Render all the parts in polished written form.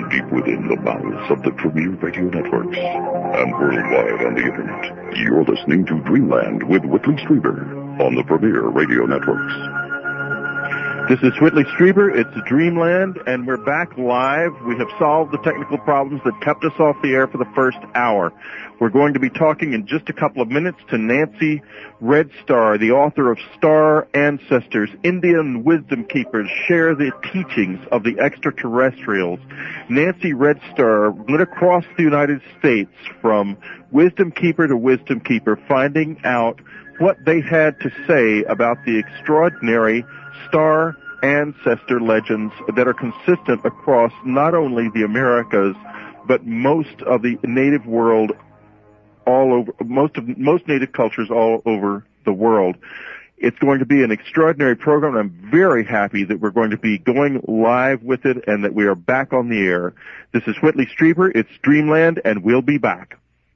deep within the bowels of the premier radio networks and worldwide on the internet. You're listening to Dreamland with Whitley Strieber on the premier radio networks. This is Whitley Strieber. It's Dreamland, and we're back live. We have solved the technical problems that kept us off the air for the first hour. We're going to be talking in just a couple of minutes to Nancy Red Star, the author of Star Ancestors, Indian Wisdom Keepers Share the Teachings of the Extraterrestrials. Nancy Red Star went across the United States from wisdom keeper to wisdom keeper, finding out what they had to say about the extraordinary star ancestor legends that are consistent across not only the Americas, but most of the native world all over, most native cultures all over the world. It's going to be an extraordinary program. I'm very happy that we're going to be going live with it and that we are back on the air. This is Whitley Strieber. It's Dreamland, and we'll be back.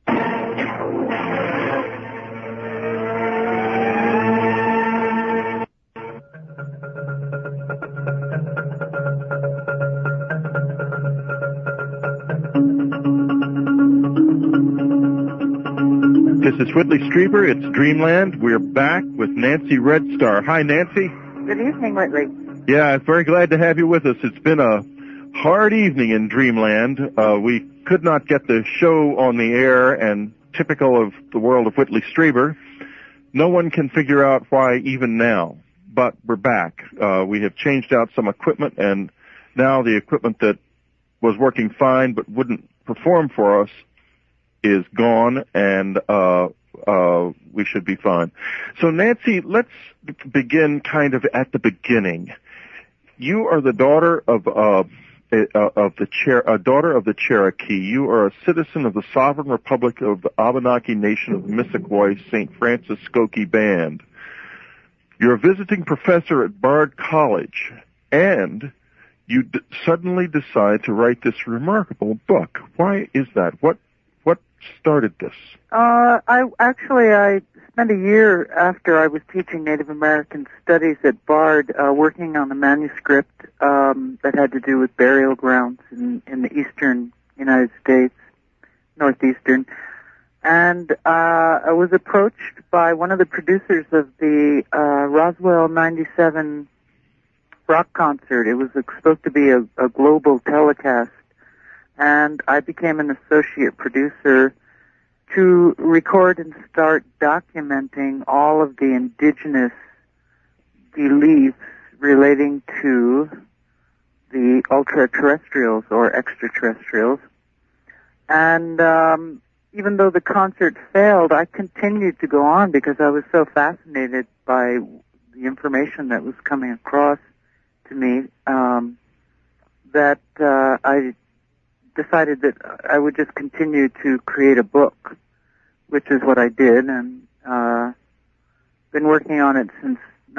This is Whitley Strieber. It's Dreamland. We're back with Nancy Red Star. Hi, Nancy. Good evening, Whitley. Yeah, very glad to have you with us. It's been a hard evening in Dreamland. We could not get the show on the air, and typical of the world of Whitley Strieber, no one can figure out why even now. But we're back. We have changed out some equipment, and now the equipment that was working fine but wouldn't perform for us is gone, and we should be fine. So, Nancy, let's begin kind of at the beginning. You are the daughter of the Cherokee. You are a citizen of the Sovereign Republic of the Abenaki Nation of Missisquoi St. Francis Skokie Band. You're a visiting professor at Bard College, and you suddenly decide to write this remarkable book. Why is that? What started this? I spent a year after I was teaching Native American studies at Bard, working on a manuscript that had to do with burial grounds in the eastern United States, northeastern, and I was approached by one of the producers of the Roswell 97 rock concert. It was supposed to be a global telecast, and I became an associate producer to record and start documenting all of the indigenous beliefs relating to the ultra-terrestrials or extraterrestrials. And even though the concert failed, I continued to go on because I was so fascinated by the information that was coming across to me that I decided that I would just continue to create a book, which is what I did, and been working on it since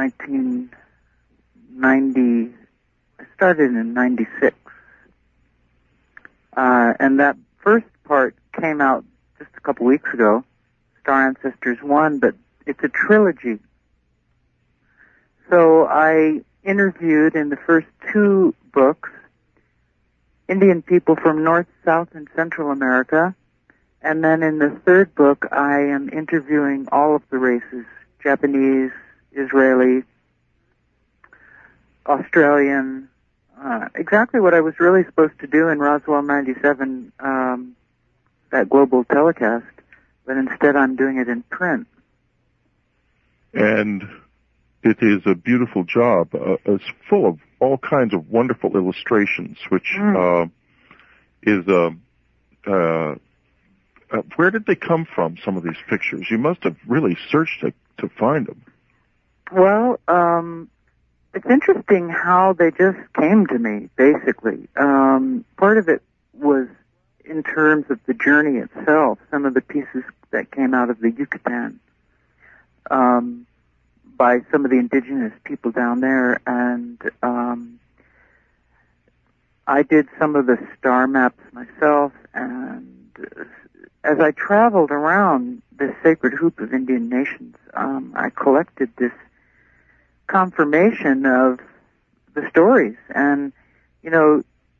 1990. I started in 96. And that first part came out just a couple weeks ago, Star Ancestors 1, but it's a trilogy. So I interviewed in the first two books Indian people from North, South, and Central America. And then in the third book, I am interviewing all of the races, Japanese, Israeli, Australian, exactly what I was really supposed to do in Roswell 97, that global telecast, but instead I'm doing it in print. And it is a beautiful job. It's full of all kinds of wonderful illustrations, which is where did they come from, some of these pictures? You must have really searched to find them. Well, it's interesting how they just came to me, basically. Part of it was in terms of the journey itself, some of the pieces that came out of the Yucatan by some of the indigenous people down there, and I did some of the star maps myself, and as I traveled around the sacred hoop of Indian nations, I collected this confirmation of the stories. And, you know,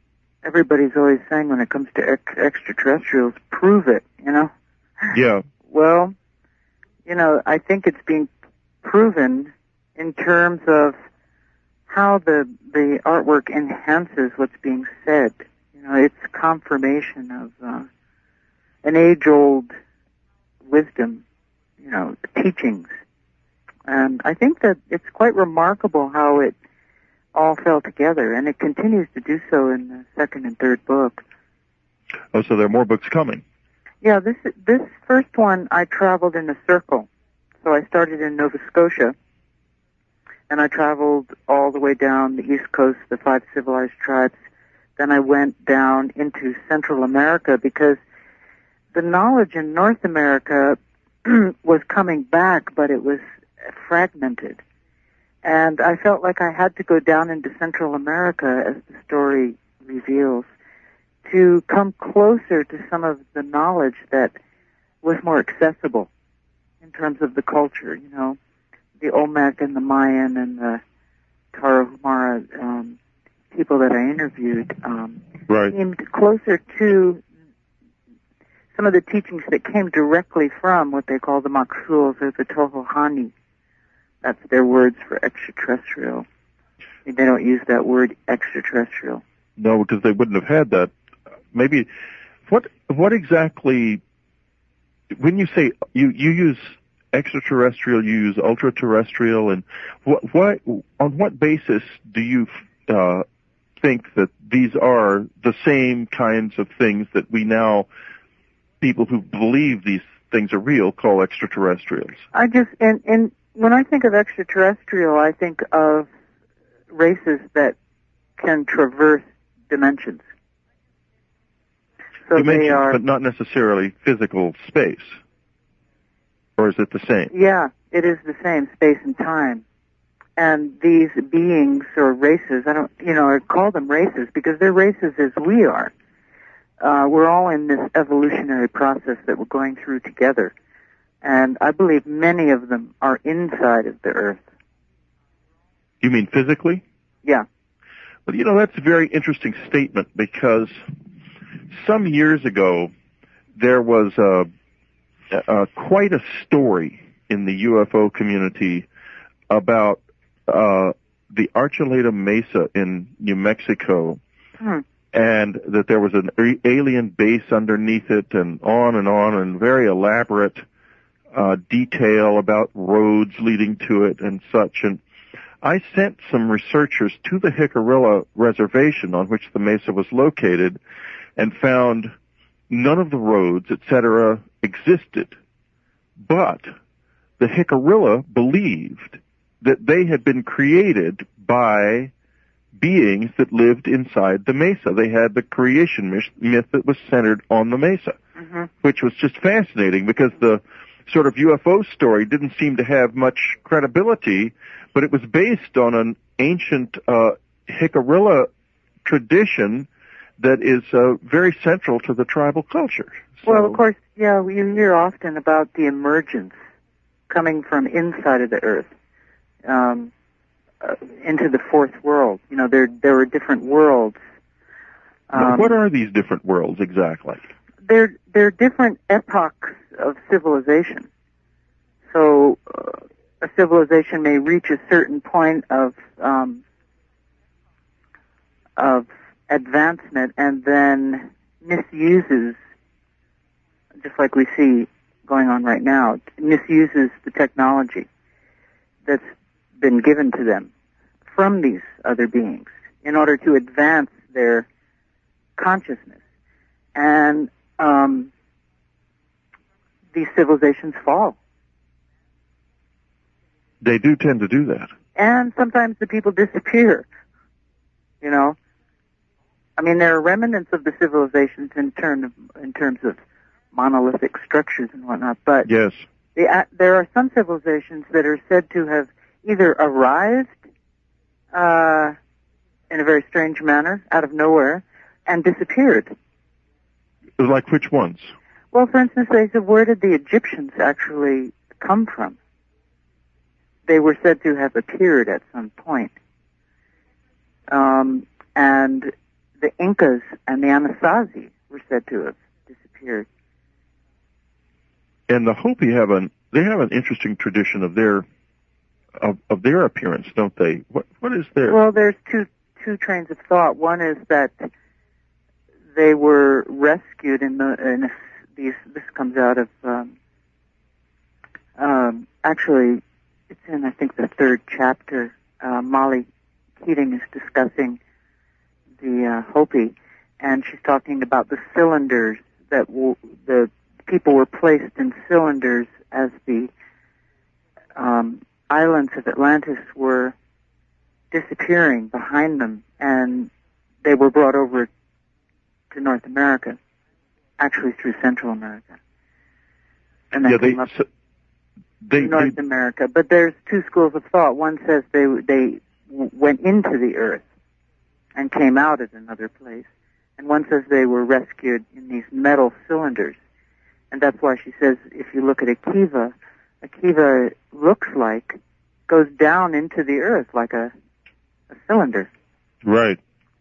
everybody's always saying when it comes to extraterrestrials, prove it, you know? Yeah. Well, you know, I think it's being proven in terms of how the artwork enhances what's being said. You know, it's confirmation of an age-old wisdom, you know, teachings. And I think that it's quite remarkable how it all fell together, and it continues to do so in the second and third book. Oh, so there are more books coming. Yeah, this first one I traveled in a circle. So I started in Nova Scotia, and I traveled all the way down the East Coast, the 5 civilized tribes. Then I went down into Central America because the knowledge in North America was coming back, but it was fragmented. And I felt like I had to go down into Central America, as the story reveals, to come closer to some of the knowledge that was more accessible in terms of the culture, you know, the Olmec and the Mayan and the Tarahumara people that I interviewed Right. seemed closer to some of the teachings that came directly from what they call the Maksuls or the Tohohani. That's their words for extraterrestrial. They don't use that word extraterrestrial. No, because they wouldn't have had that. Maybe, what exactly, when you say, you use extraterrestrial, you use ultra-terrestrial, and on what basis do you think that these are the same kinds of things that we now, people who believe these things are real, call extraterrestrials? And when I think of extraterrestrial, I think of races that can traverse dimensions. So Dimensions, they are, but not necessarily physical space. Or is it the same? Yeah, it is the same, space and time. And these beings or races, I call them races because they're races as we are. We're all in this evolutionary process that we're going through together. And I believe many of them are inside of the Earth. You mean physically? Yeah. Well, you know, that's a very interesting statement because some years ago there was quite a story in the UFO community about the Archuleta Mesa in New Mexico, and that there was an alien base underneath it, and very elaborate detail about roads leading to it and such. And I sent some researchers to the Jicarilla Reservation on which the mesa was located and found none of the roads, etc., existed. But the Jicarilla believed that they had been created by beings that lived inside the mesa. They had the creation myth that was centered on the mesa, which was just fascinating because the sort of UFO story didn't seem to have much credibility, but it was based on an ancient Jicarilla tradition that is very central to the tribal culture. So, well, of course, yeah, you hear often about the emergence coming from inside of the Earth into the fourth world. You know, there were different worlds. What are these different worlds exactly? They're different epochs of civilization. So a civilization may reach a certain point of advancement and then misuses, just like we see going on right now, misuses the technology that's been given to them from these other beings in order to advance their consciousness. And these civilizations fall. They do tend to do that. And sometimes the people disappear, you know. I mean, there are remnants of the civilizations in terms of monolithic structures and whatnot, but yes, there are some civilizations that are said to have either arrived in a very strange manner out of nowhere and disappeared. Like which ones? Well, for instance, they said, where did the Egyptians actually come from? They were said to have appeared at some point. And the Incas and the Anasazi were said to have disappeared. And the Hopi have an interesting tradition of their appearance, don't they? What is their? Well, there's two trains of thought. One is that they were rescued this comes out of actually it's in I think the third chapter. Molly Keating is discussing the Hopi, and she's talking about the cylinders that the people were placed in cylinders as the islands of Atlantis were disappearing behind them, and they were brought over to North America, actually through Central America, and then came up to North America. But there's two schools of thought. One says they went into the earth and came out at another place, and one says they were rescued in these metal cylinders. And that's why she says if you look at a kiva goes down into the earth like a cylinder. Right.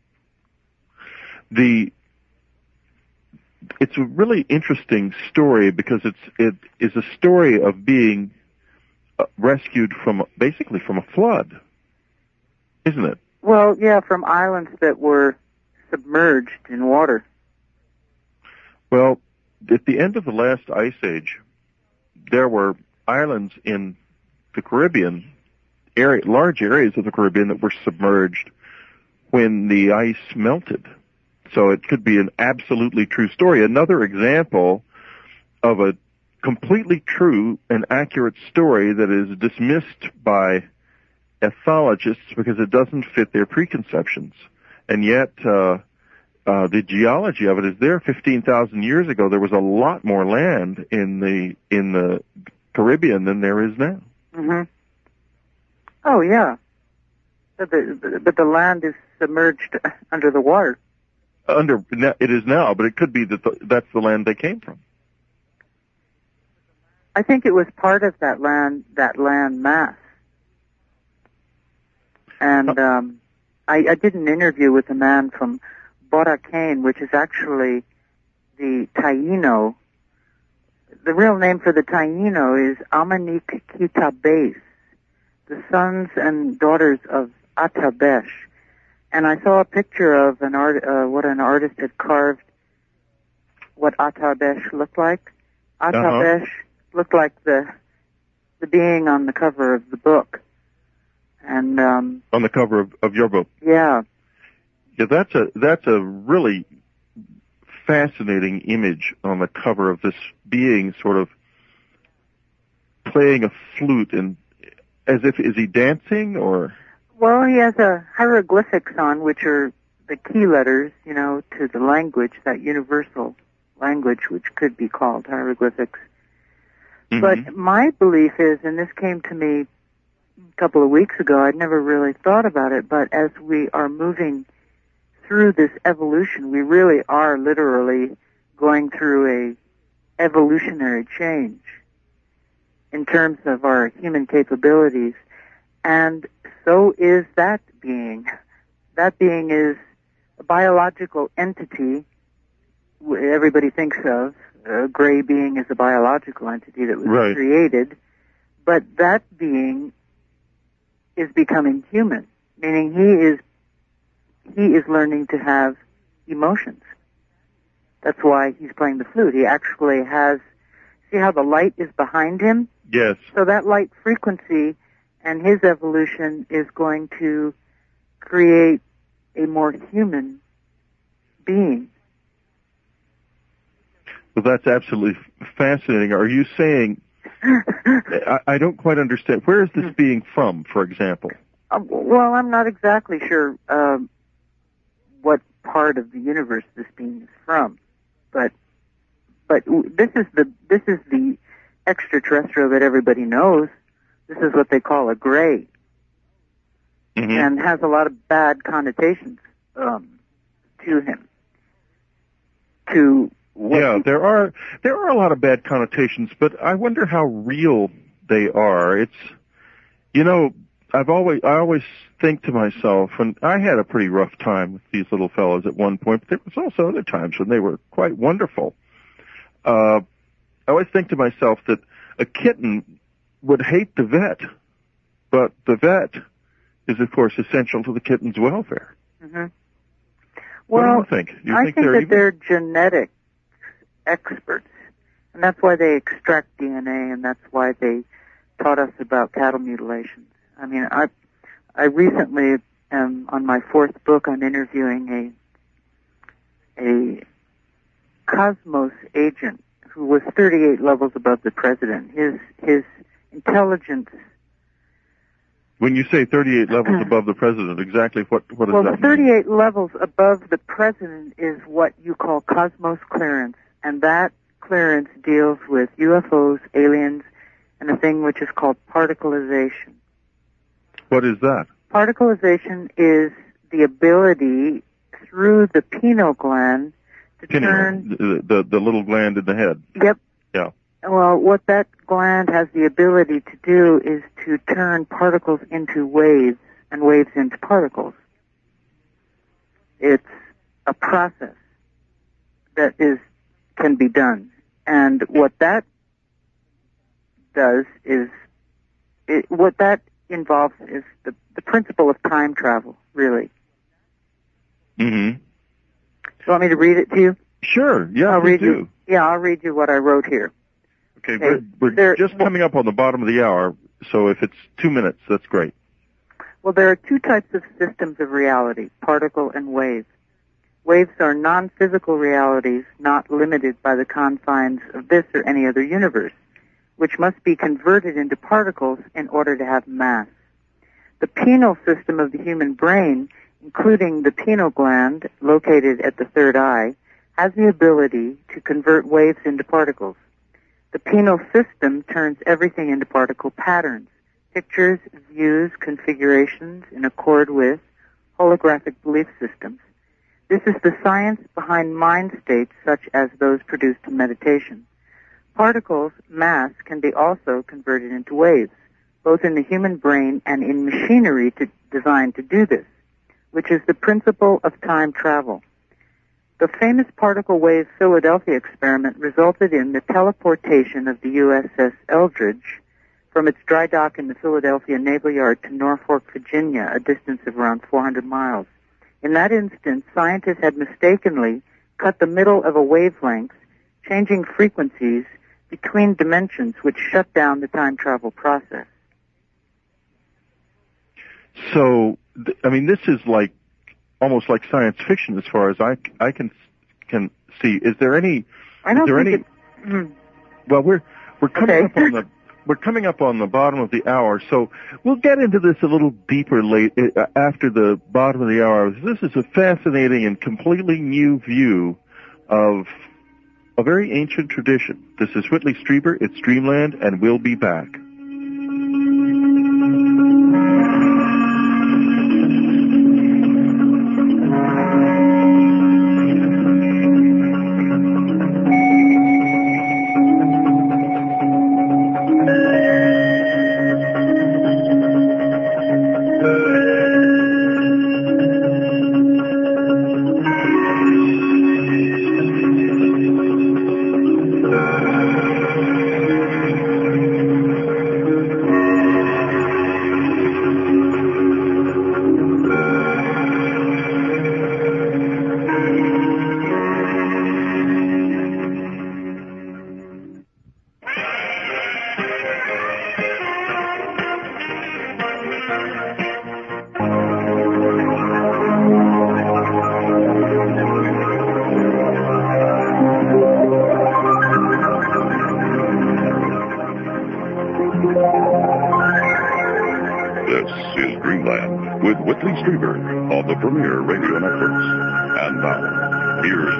It's a really interesting story because it is a story of being rescued basically from a flood, isn't it? Well, yeah, from islands that were submerged in water. Well, at the end of the last ice age, there were islands in the Caribbean, large areas of the Caribbean that were submerged when the ice melted. So it could be an absolutely true story. Another example of a completely true and accurate story that is dismissed by ethologists because it doesn't fit their preconceptions. And yet, the geology of it is there. 15,000 years ago, there was a lot more land in the Caribbean than there is now. Mm-hmm. Oh, yeah. But the land is submerged under the water. It is now, but it could be that's the land they came from. I think it was part of that land mass. And I did an interview with a man from Boracay, which is actually the Taino. The real name for the Taino is Amanik Kitabes, the sons and daughters of Atabesh. And I saw a picture of what an artist had carved, what Atabesh looked like. Atabesh looked like the being on the cover of the book. And on the cover of your book. Yeah. Yeah, that's a really fascinating image on the cover of this being sort of playing a flute, and is he dancing or? Well, he has a hieroglyphics on, which are the key letters, to the language, that universal language, which could be called hieroglyphics. Mm-hmm. But my belief is, and this came to me a couple of weeks ago, I'd never really thought about it, but as we are moving through this evolution, we really are literally going through a evolutionary change in terms of our human capabilities, and so is that being. That being is a biological entity everybody thinks of. A gray being is a biological entity that was created, but that being is becoming human, meaning he is learning to have emotions. That's why he's playing the flute. He actually has, see how the light is behind him? Yes. So that light frequency and his evolution is going to create a more human being. Well, that's absolutely fascinating. Are you saying, I don't quite understand, where is this being from, for example? Well, I'm not exactly sure what part of the universe this being is from, but this is the extraterrestrial that everybody knows. This is what they call a gray, and has a lot of bad connotations to him. There are a lot of bad connotations, but I wonder how real they are. It's, I always think to myself, and I had a pretty rough time with these little fellows at one point, but there was also other times when they were quite wonderful. I always think to myself that a kitten would hate the vet, but the vet is, of course, essential to the kitten's welfare. Mm-hmm. Well, what do you think? I think that they're genetic experts, and that's why they extract DNA, and that's why they taught us about cattle mutilations. I mean, I recently on my fourth book, I'm interviewing a Cosmos agent who was 38 levels above the president. His intelligence. When you say 38 levels above the president, exactly what does that mean? Well, the 38 levels above the president is what you call Cosmos clearance, and that clearance deals with UFOs, aliens, and a thing which is called particleization. What is that? Particleization is the ability through the pineal gland to turn... The little gland in the head. Yep. Yeah. Well, what that gland has the ability to do is to turn particles into waves and waves into particles. It's a process that can be done. And what that does is, what that involves is the principle of time travel, really. Mm-hmm. You want me to read it to you? Sure, yeah, I'll read you. Yeah, I'll read you what I wrote here. Okay, we're just coming up on the bottom of the hour, so if it's 2 minutes, that's great. Well, there are two types of systems of reality, particle and wave. Waves are non-physical realities not limited by the confines of this or any other universe, which must be converted into particles in order to have mass. The pineal system of the human brain, including the pineal gland located at the third eye, has the ability to convert waves into particles. The pineal system turns everything into particle patterns, pictures, views, configurations in accord with holographic belief systems. This is the science behind mind states such as those produced in meditation. Particles, mass, can be also converted into waves, both in the human brain and in machinery designed to do this, which is the principle of time travel. The famous particle wave Philadelphia experiment resulted in the teleportation of the USS Eldridge from its dry dock in the Philadelphia Naval Yard to Norfolk, Virginia, a distance of around 400 miles. In that instance, scientists had mistakenly cut the middle of a wavelength, changing frequencies between dimensions, which shut down the time travel process. So, I mean, this is almost like science fiction as far as I can see. Is there any? I don't think Well, we're coming up on the bottom of the hour, so we'll get into this a little deeper after the bottom of the hour. This is a fascinating and completely new view of a very ancient tradition. This is Whitley Strieber. It's Dreamland, and we'll be back. On the Premier Radio Networks. And now, here's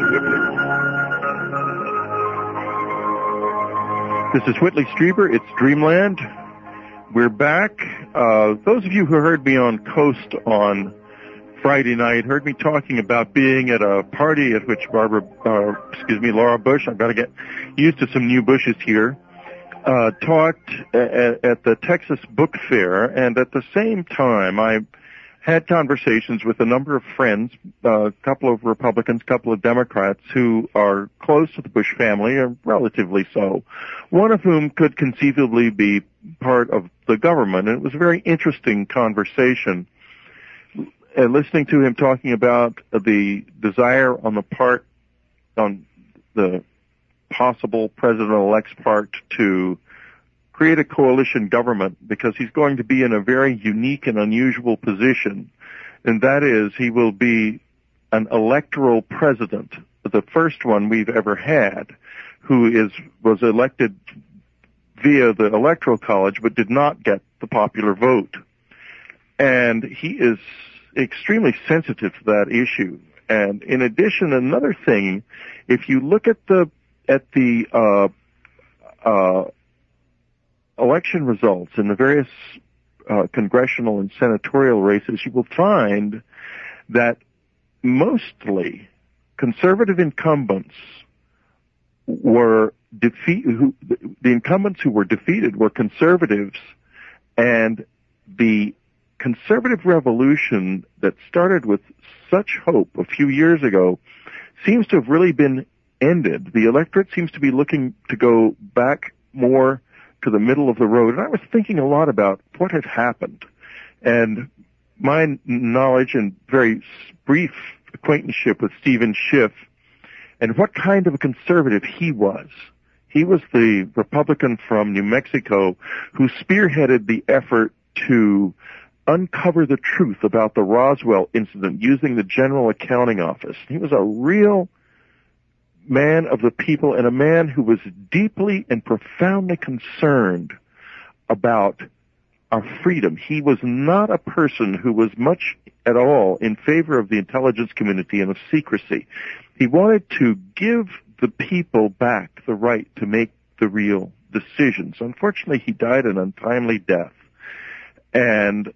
Whitley. This is Whitley Strieber. It's Dreamland. We're back. Those of you who heard me on Coast on Friday night heard me talking about being at a party at which Laura Bush, I've got to get used to some new Bushes here, talked at the Texas Book Fair, and at the same time I had conversations with a number of friends, a couple of Republicans, a couple of Democrats who are close to the Bush family, or relatively so, one of whom could conceivably be part of the government. And it was a very interesting conversation, listening to him talking about the desire on the possible president-elect's part to create a coalition government, because he's going to be in a very unique and unusual position, and that is he will be an electoral president, the first one we've ever had, who was elected via the Electoral College but did not get the popular vote. And he is extremely sensitive to that issue. And in addition, another thing, if you look at the election results in the various congressional and senatorial races, you will find that mostly conservative incumbents were the incumbents who were defeated were conservatives, and the conservative revolution that started with such hope a few years ago seems to have really been ended. The electorate seems to be looking to go back more to the middle of the road. And I was thinking a lot about what had happened. And my knowledge and very brief acquaintanceship with Stephen Schiff and what kind of a conservative he was. He was the Republican from New Mexico who spearheaded the effort to uncover the truth about the Roswell incident using the General Accounting Office. He was a real man of the people, and a man who was deeply and profoundly concerned about our freedom. He was not a person who was much at all in favor of the intelligence community and of secrecy. He wanted to give the people back the right to make the real decisions. Unfortunately, he died an untimely death. And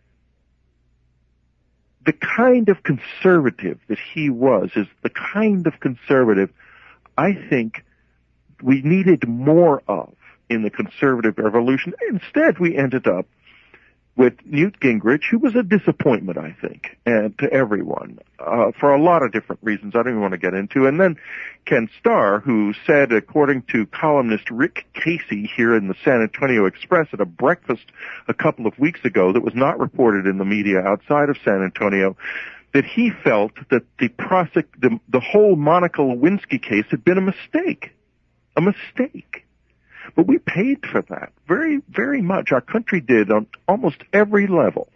the kind of conservative that he was is the kind of conservative I think we needed more of in the conservative revolution. Instead, we ended up with Newt Gingrich, who was a disappointment, I think, and to everyone, for a lot of different reasons I don't even want to get into. And then Ken Starr, who said, according to columnist Rick Casey here in the San Antonio Express at a breakfast a couple of weeks ago that was not reported in the media outside of San Antonio, that he felt that the whole Monica Lewinsky case had been a mistake. A mistake. But we paid for that very, very much. Our country did on almost every level.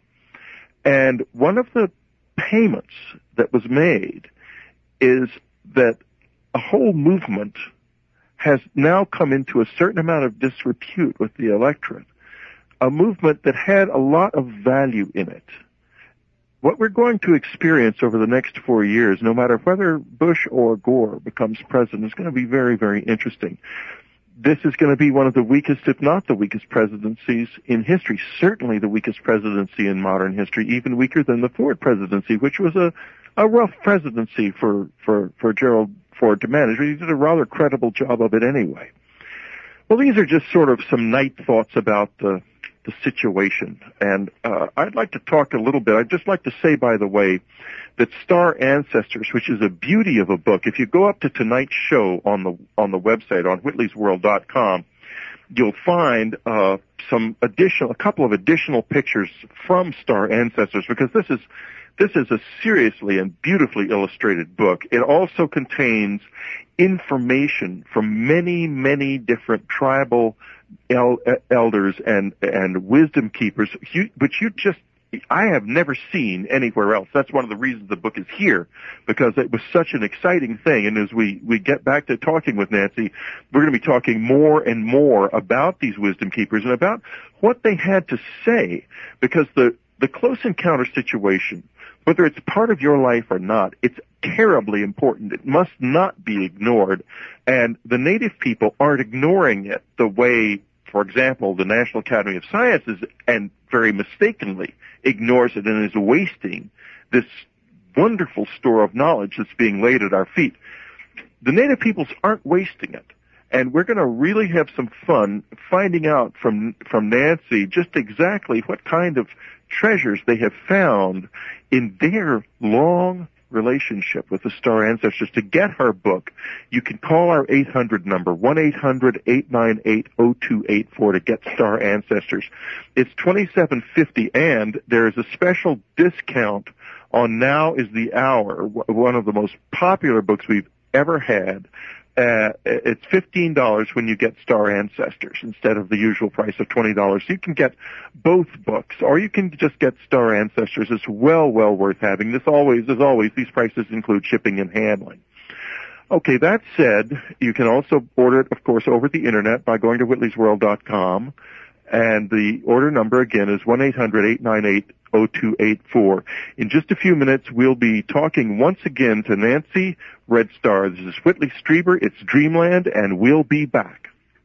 And one of the payments that was made is that a whole movement has now come into a certain amount of disrepute with the electorate, a movement that had a lot of value in it. What we're going to experience over the next 4 years, no matter whether Bush or Gore becomes president, is going to be very, very interesting. This is going to be one of the weakest, if not the weakest presidencies in history, certainly the weakest presidency in modern history, even weaker than the Ford presidency, which was a rough presidency for Gerald Ford to manage, but he did a rather credible job of it anyway. Well, these are just sort of some night thoughts about the situation, and I'd like to talk a little bit. I'd just like to say, by the way, that Star Ancestors, which is a beauty of a book, if you go up to tonight's show on the website on Whitley'sWorld.com, you'll find a couple of additional pictures from Star Ancestors, because this is a seriously and beautifully illustrated book. It also contains information from many, many different tribal elders and wisdom keepers, which I have never seen anywhere else. That's one of the reasons the book is here, because it was such an exciting thing. And as we get back to talking with Nancy, we're going to be talking more and more about these wisdom keepers and about what they had to say, because the close encounter situation, whether it's part of your life or not, it's terribly important. It must not be ignored. And the native people aren't ignoring it the way, for example, the National Academy of Sciences, and very mistakenly, ignores it and is wasting this wonderful store of knowledge that's being laid at our feet. The native peoples aren't wasting it. And we're going to really have some fun finding out from Nancy just exactly what kind of treasures they have found in their long relationship with the star ancestors. To get her book, you can call our 800 number, 1-800-898-0284 to get Star Ancestors. It's $27.50, and there is a special discount on Now is the Hour, one of the most popular books we've ever had. It's $15 when you get Star Ancestors instead of the usual price of $20. You can get both books, or you can just get Star Ancestors. It's well worth having. As always, these prices include shipping and handling. Okay, that said, you can also order it, of course, over the Internet by going to whitleysworld.com. And the order number, again, is 1-800-898-0284. In just a few minutes, we'll be talking once again to Nancy Red Star. This is Whitley Strieber. It's Dreamland, and we'll be back.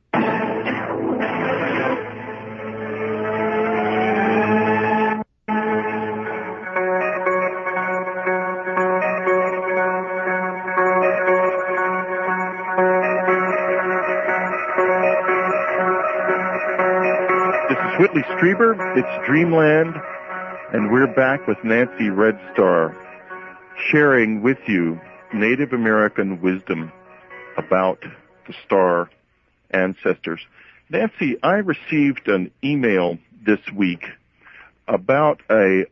Whitley Strieber, it's Dreamland, and we're back with Nancy Red Star, sharing with you Native American wisdom about the star ancestors. Nancy, I received an email this week about and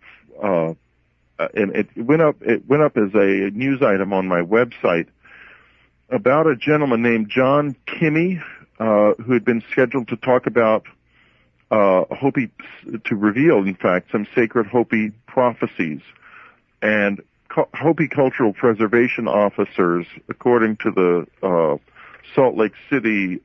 it went up as a news item on my website about a gentleman named John Kimmey, who had been scheduled to talk about Hopi, to reveal, in fact, some sacred Hopi prophecies. And Hopi cultural preservation officers, according to the Salt Lake City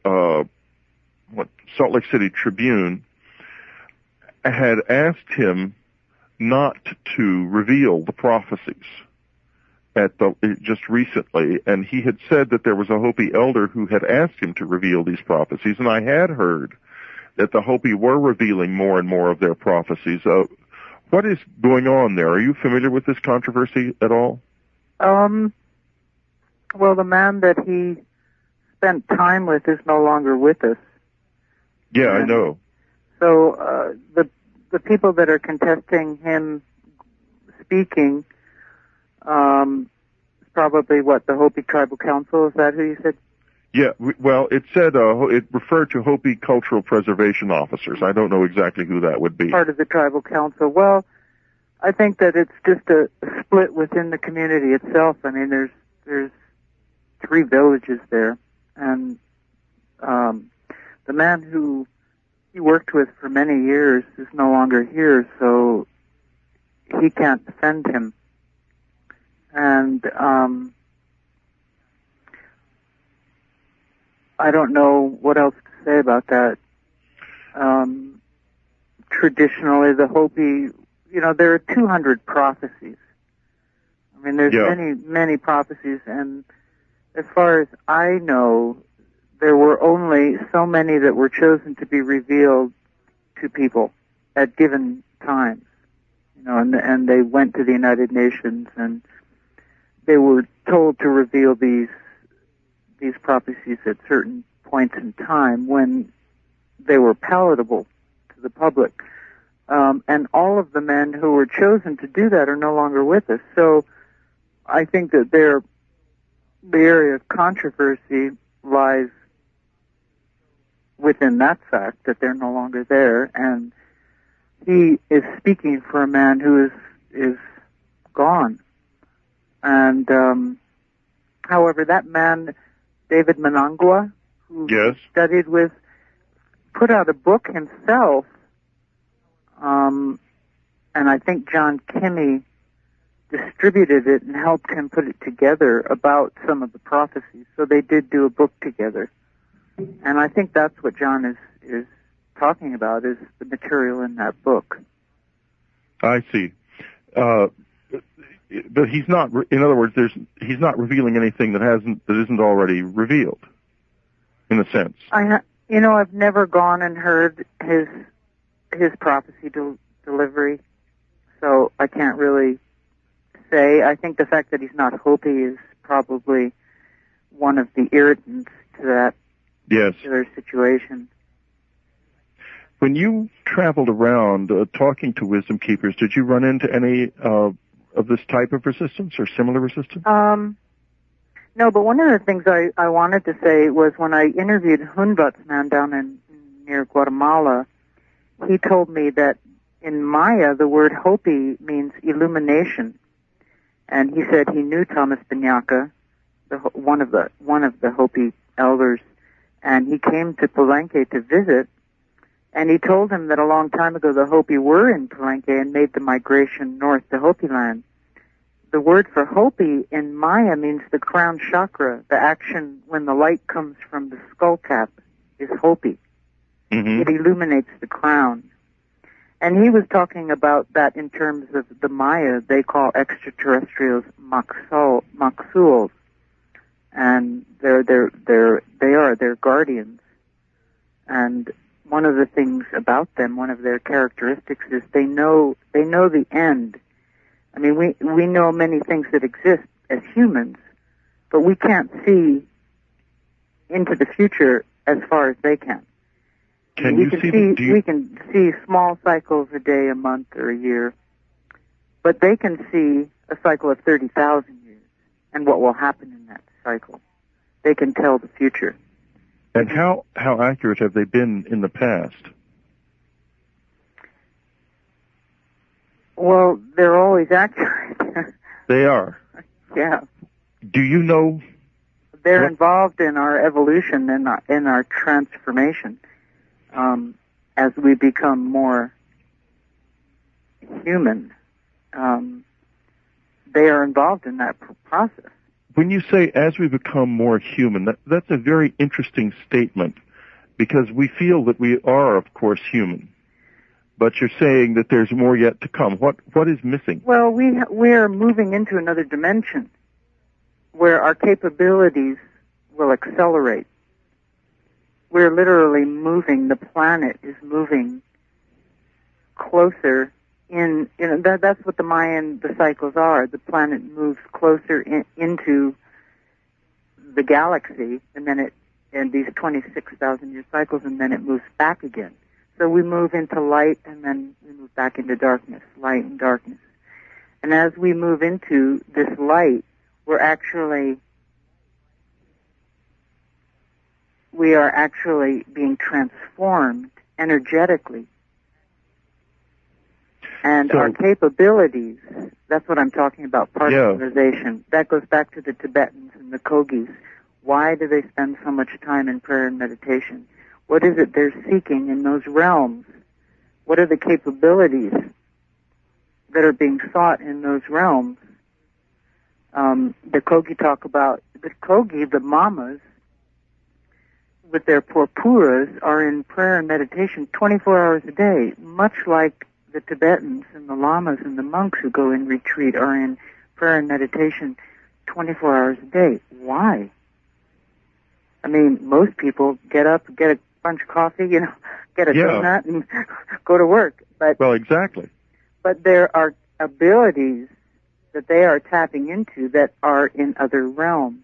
Tribune, had asked him not to reveal the prophecies just recently, and he had said that there was a Hopi elder who had asked him to reveal these prophecies, and I had heard that the Hopi were revealing more and more of their prophecies. What is going on there? Are you familiar with this controversy at all? Well, the man that he spent time with is no longer with us. Yeah, I know. So the people that are contesting him speaking, probably the Hopi Tribal Council. Is that who you said? Yeah, well, it said it referred to Hopi cultural preservation officers. I don't know exactly who that would be. Part of the Tribal Council. Well, I think that it's just a split within the community itself. I mean, there's 3 villages there, and the man who he worked with for many years is no longer here, so he can't defend him. And I don't know what else to say about that. Traditionally, the Hopi, there are 200 prophecies. I mean, there's many prophecies, and as far as I know, there were only so many that were chosen to be revealed to people at given times. And they went to the United Nations, and they were told to reveal these prophecies at certain points in time when they were palatable to the public. And all of the men who were chosen to do that are no longer with us. So I think that the area of controversy lies within that fact that they're no longer there. And he is speaking for a man who is gone. And however, that man, David Manangwa, who studied with, put out a book himself, and I think John Kimmey distributed it and helped him put it together about some of the prophecies. So they did do a book together. And I think that's what John is talking about, is the material in that book. I see. But he's not, in other words, he's not revealing anything that isn't already revealed, in a sense. I've never gone and heard his prophecy delivery, so I can't really say. I think the fact that he's not Hopi is probably one of the irritants to that Yes. particular situation. When you traveled around talking to wisdom keepers, did you run into any of this type of resistance or similar resistance? No, but one of the things I wanted to say was when I interviewed Hunvat's man down near Guatemala, he told me that in Maya the word Hopi means illumination, and he said he knew Thomas Binyaka, one of the Hopi elders, and he came to Palenque to visit. And he told him that a long time ago the Hopi were in Palenque and made the migration north to Hopi land. The word for Hopi in Maya means the crown chakra. The action when the light comes from the skull cap is Hopi. Mm-hmm. It illuminates the crown. And he was talking about that in terms of the Maya. They call extraterrestrials Maxuls. And they're guardians. And one of the things about them, one of their characteristics is they know the end. I mean, we know many things that exist as humans, but we can't see into the future as far as they can. We can see small cycles a day, a month, or a year, but they can see a cycle of 30,000 years and what will happen in that cycle. They can tell the future. And how accurate have they been in the past? Well, they're always accurate. They are? Yeah. Do you know? They're involved in our evolution and in our transformation as we become more human. They are involved in that process. When you say, as we become more human, that's a very interesting statement, because we feel that we are, of course, human. But you're saying that there's more yet to come. What is missing? Well, we are moving into another dimension where our capabilities will accelerate. We're literally moving. The planet is moving closer that's what the cycles are. The planet moves closer into the galaxy, and then in these 26,000-year cycles, and then it moves back again. So we move into light, and then we move back into darkness, light and darkness. And as we move into this light, we are actually being transformed energetically. And our capabilities, that's what I'm talking about, particularization. Yeah. That goes back to the Tibetans and the Kogis. Why do they spend so much time in prayer and meditation? What is it they're seeking in those realms? What are the capabilities that are being sought in those realms? The Kogi talk about, the mamas, with their purpuras, are in prayer and meditation 24 hours a day, much like the Tibetans and the lamas and the monks who go in retreat are in prayer and meditation 24 hours a day. Why? I mean, most people get up, get a bunch of coffee, get a donut and go to work. Well, exactly. But there are abilities that they are tapping into that are in other realms.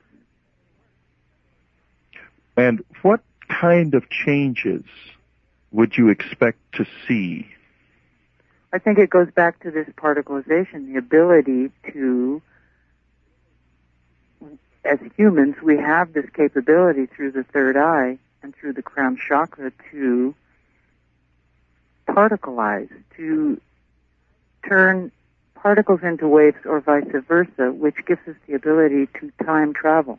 And what kind of changes would you expect to see? I think it goes back to this particleization, the ability to, as humans, we have this capability through the third eye and through the crown chakra to particleize, to turn particles into waves or vice versa, which gives us the ability to time travel.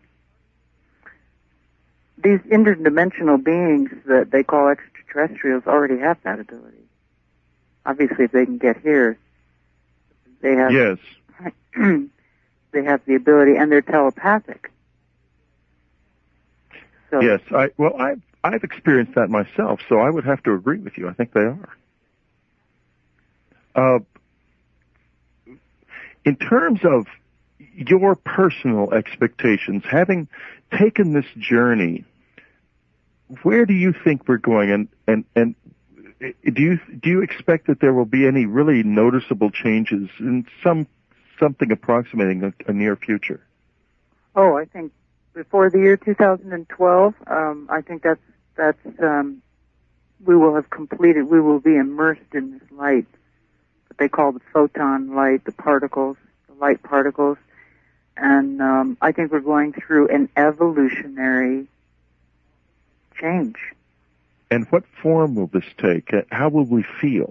These interdimensional beings that they call extraterrestrials already have that ability. Obviously, if they can get here, they have they have the ability, and they're telepathic. So, yes, I've experienced that myself, so I would have to agree with you. I think they are. In terms of your personal expectations, having taken this journey, where do you think we're going, and do you expect that there will be any really noticeable changes in something approximating a near future? Oh, I think before the year 2012. I think that's we will have completed. We will be immersed in this light, what they call the photon light, the particles, the light particles, and I think we're going through an evolutionary change. And what form will this take? How will we feel?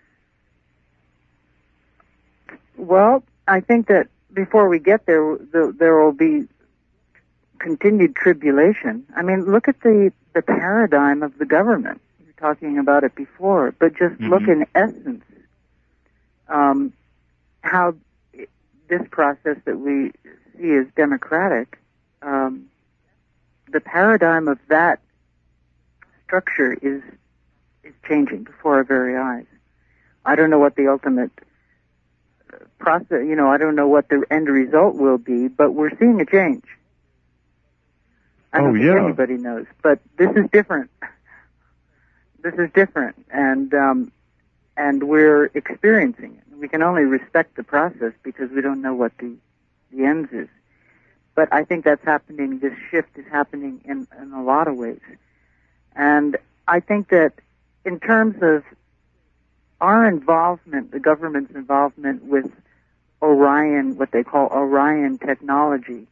Well, I think that before we get there, there will be continued tribulation. I mean, look at the paradigm of the government. You were talking about it before, but just look in essence how this process that we see as democratic, the paradigm of that structure is changing before our very eyes. I don't know what the ultimate process, I don't know what the end result will be, but we're seeing a change. I don't think anybody knows, but this is different. This is different, and we're experiencing it. We can only respect the process because we don't know what the ends is. But I think that's happening. This shift is happening in a lot of ways, and I think that in terms of our involvement, the government's involvement with Orion, what they call Orion technology,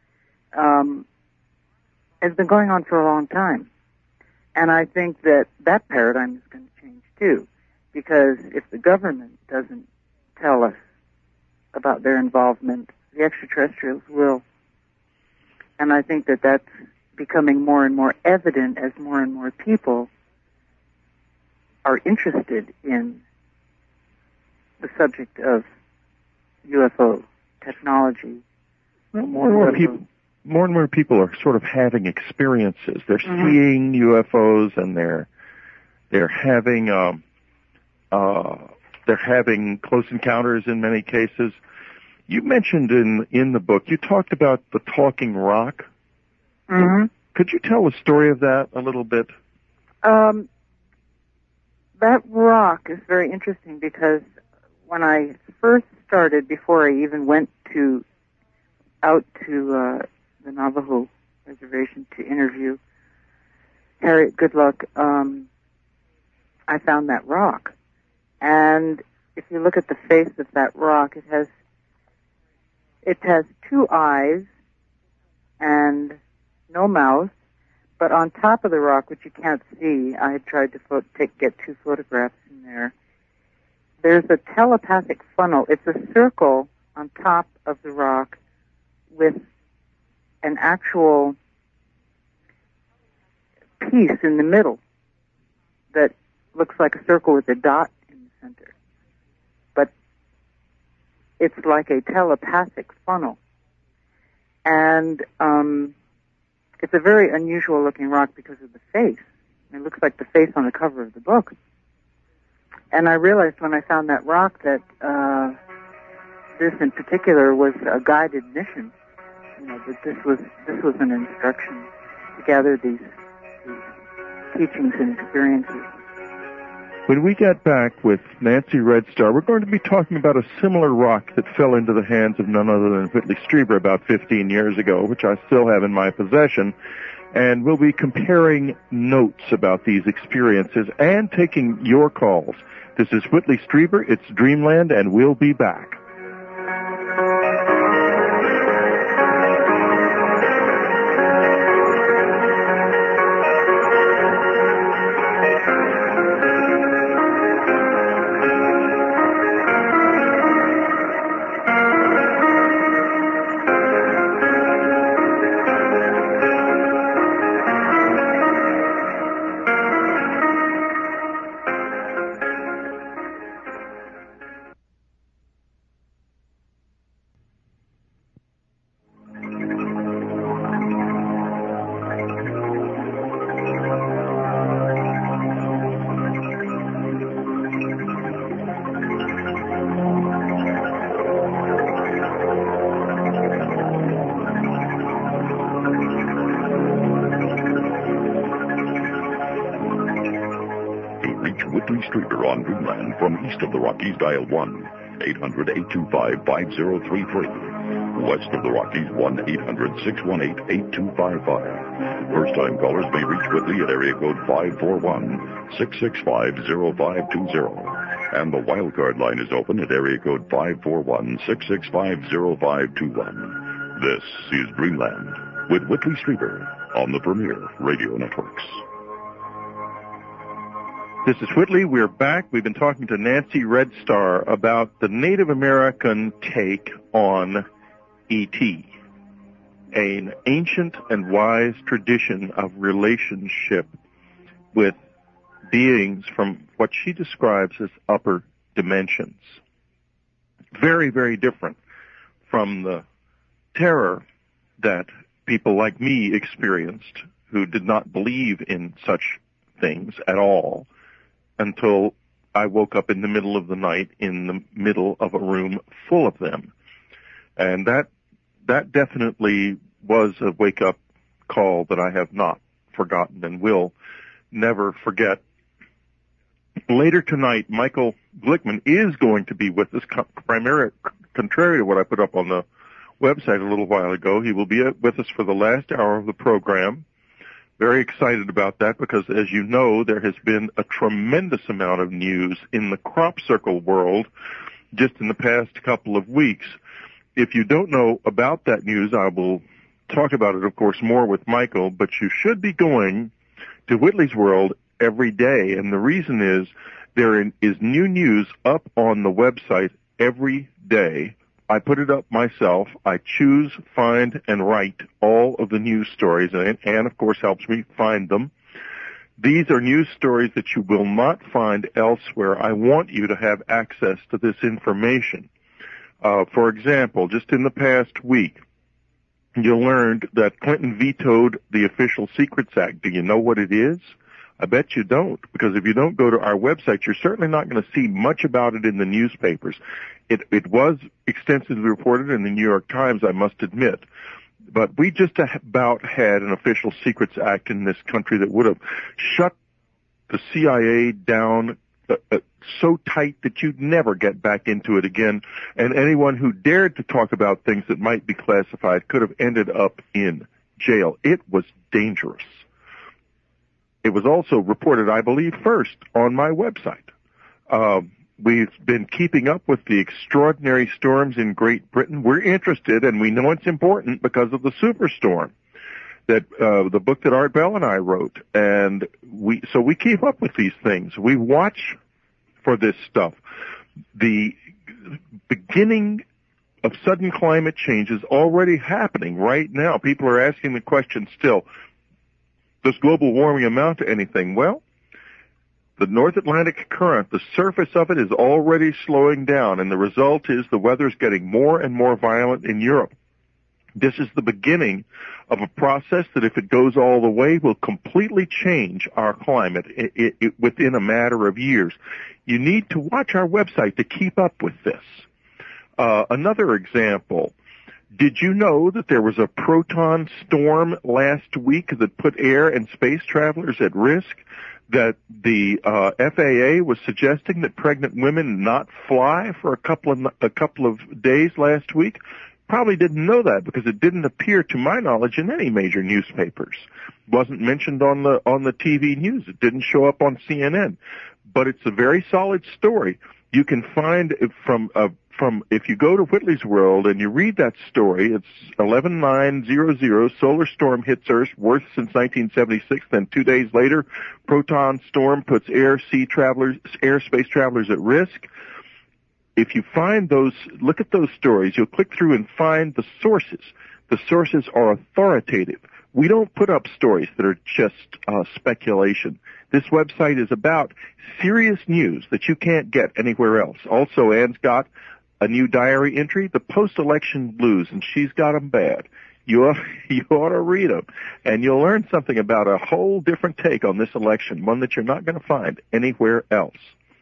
has been going on for a long time. And I think that that paradigm is going to change too, because if the government doesn't tell us about their involvement, the extraterrestrials will. And I think that that's becoming more and more evident as more and more people are interested in the subject of UFO technology. Well, more and more people are sort of having experiences. They're seeing UFOs, and they're having close encounters in many cases. You mentioned in the book, you talked about the talking rock. Mm-hmm. Could you tell a story of that a little bit? That rock is very interesting because when I first started, before I even went out to the Navajo reservation to interview Harriet Goodluck, I found that rock. And if you look at the face of that rock, it has two eyes and no mouth, but on top of the rock, which you can't see, I had tried to get two photographs in there. There's a telepathic funnel. It's a circle on top of the rock with an actual piece in the middle that looks like a circle with a dot in the center. But it's like a telepathic funnel. And it's a very unusual looking rock because of the face. It looks like the face on the cover of the book. And I realized when I found that rock that this in particular was a guided mission. That this was an instruction to gather these teachings and experiences. When we get back with Nancy Red Star, we're going to be talking about a similar rock that fell into the hands of none other than Whitley Strieber about 15 years ago, which I still have in my possession. And we'll be comparing notes about these experiences and taking your calls. This is Whitley Strieber, it's Dreamland, and we'll be back. Strieber on Dreamland from east of the Rockies, dial 1-800-825-5033. West of the Rockies, 1-800-618-8255. First-time callers may reach Whitley at area code 541-665-0520. And the wildcard line is open at area code 541-665-0521. This is Dreamland with Whitley Strieber on the Premier Radio Networks. This is Whitley. We're back. We've been talking to Nancy Red Star about the Native American take on E.T., an ancient and wise tradition of relationship with beings from what she describes as upper dimensions. Very, very different from the terror that people like me experienced who did not believe in such things at all until I woke up in the middle of the night in the middle of a room full of them. And that definitely was a wake-up call that I have not forgotten and will never forget. Later tonight, Michael Glickman is going to be with us, contrary to what I put up on the website a little while ago. He will be with us for the last hour of the program. Very excited about that because, as you know, there has been a tremendous amount of news in the crop circle world just in the past couple of weeks. If you don't know about that news, I will talk about it, of course, more with Michael, but you should be going to Whitley's World every day, and the reason is there is new news up on the website every day. I put it up myself. I choose, find, and write all of the news stories, and Ann, of course, helps me find them. These are news stories that you will not find elsewhere. I want you to have access to this information. For example, just in the past week, you learned that Clinton vetoed the Official Secrets Act. Do you know what it is? I bet you don't, because if you don't go to our website, you're certainly not going to see much about it in the newspapers. It was extensively reported in the New York Times, I must admit. But we just about had an Official Secrets Act in this country that would have shut the CIA down so tight that you'd never get back into it again, and anyone who dared to talk about things that might be classified could have ended up in jail. It was dangerous. It was also reported, I believe, first on my website. We've been keeping up with the extraordinary storms in Great Britain. We're interested, and we know it's important because of the superstorm, that the book that Art Bell and I wrote. And we keep up with these things. We watch for this stuff. The beginning of sudden climate change is already happening right now. People are asking the question still, does global warming amount to anything? Well, the North Atlantic current, the surface of it is already slowing down, and the result is the weather's getting more and more violent in Europe. This is the beginning of a process that, if it goes all the way, will completely change our climate within a matter of years. You need to watch our website to keep up with this. Another example, did you know that there was a proton storm last week that put air and space travelers at risk? That the FAA was suggesting that pregnant women not fly for a couple of days last week? Probably didn't know that because it didn't appear, to my knowledge, in any major newspapers. It wasn't mentioned on the TV news. It didn't show up on CNN. But it's a very solid story. You can find it from if you go to Whitley's World and you read that story, it's 11900, solar storm hits Earth, worst since 1976. Then 2 days later, proton storm puts airspace travelers at risk. If you find those, look at those stories, you'll click through and find the sources. The sources are authoritative. We don't put up stories that are just speculation. This website is about serious news that you can't get anywhere else. Also, Ann's got a new diary entry, the post-election blues, and she's got them bad. You ought to read them, and you'll learn something about a whole different take on this election, one that you're not going to find anywhere else.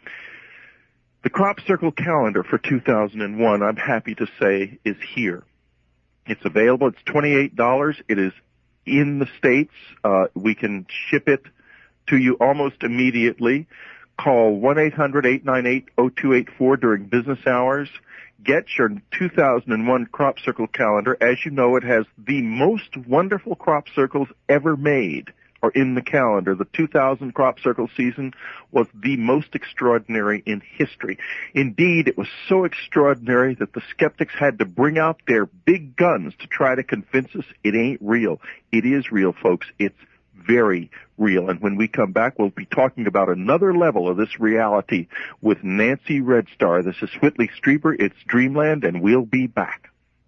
The Crop Circle calendar for 2001, I'm happy to say, is here. It's available. It's $28. It is in the States. We can ship it to you almost immediately. Call 1-800-898-0284 during business hours. get your 2001 crop circle calendar. As you know, it has the most wonderful crop circles ever made are in the calendar. The 2000 crop circle season was the most extraordinary in history. Indeed, it was so extraordinary that the skeptics had to bring out their big guns to try to convince us it ain't real. It is real, folks. It's very real. And when we come back, we'll be talking about another level of this reality with Nancy Red Star. This is Whitley Strieber. It's Dreamland, and we'll be back.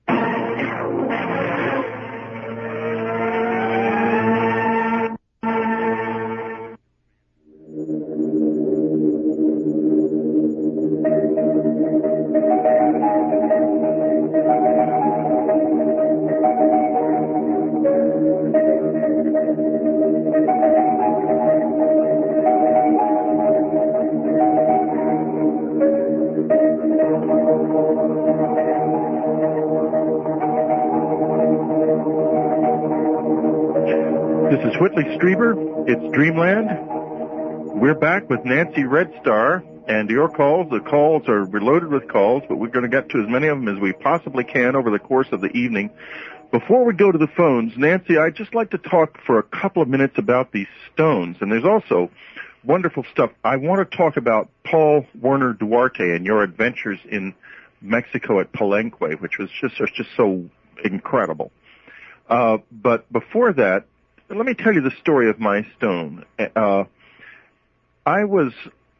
This is Whitley Strieber. It's Dreamland. We're back with Nancy Red Star and your calls. The calls are reloaded with calls, but we're going to get to as many of them as we possibly can over the course of the evening. Before we go to the phones, Nancy, I'd just like to talk for a couple of minutes about these stones. And there's also wonderful stuff. I want to talk about Paul Werner Duarte and your adventures in Mexico at Palenque, which was just so incredible. But before that, let me tell you the story of my stone. It was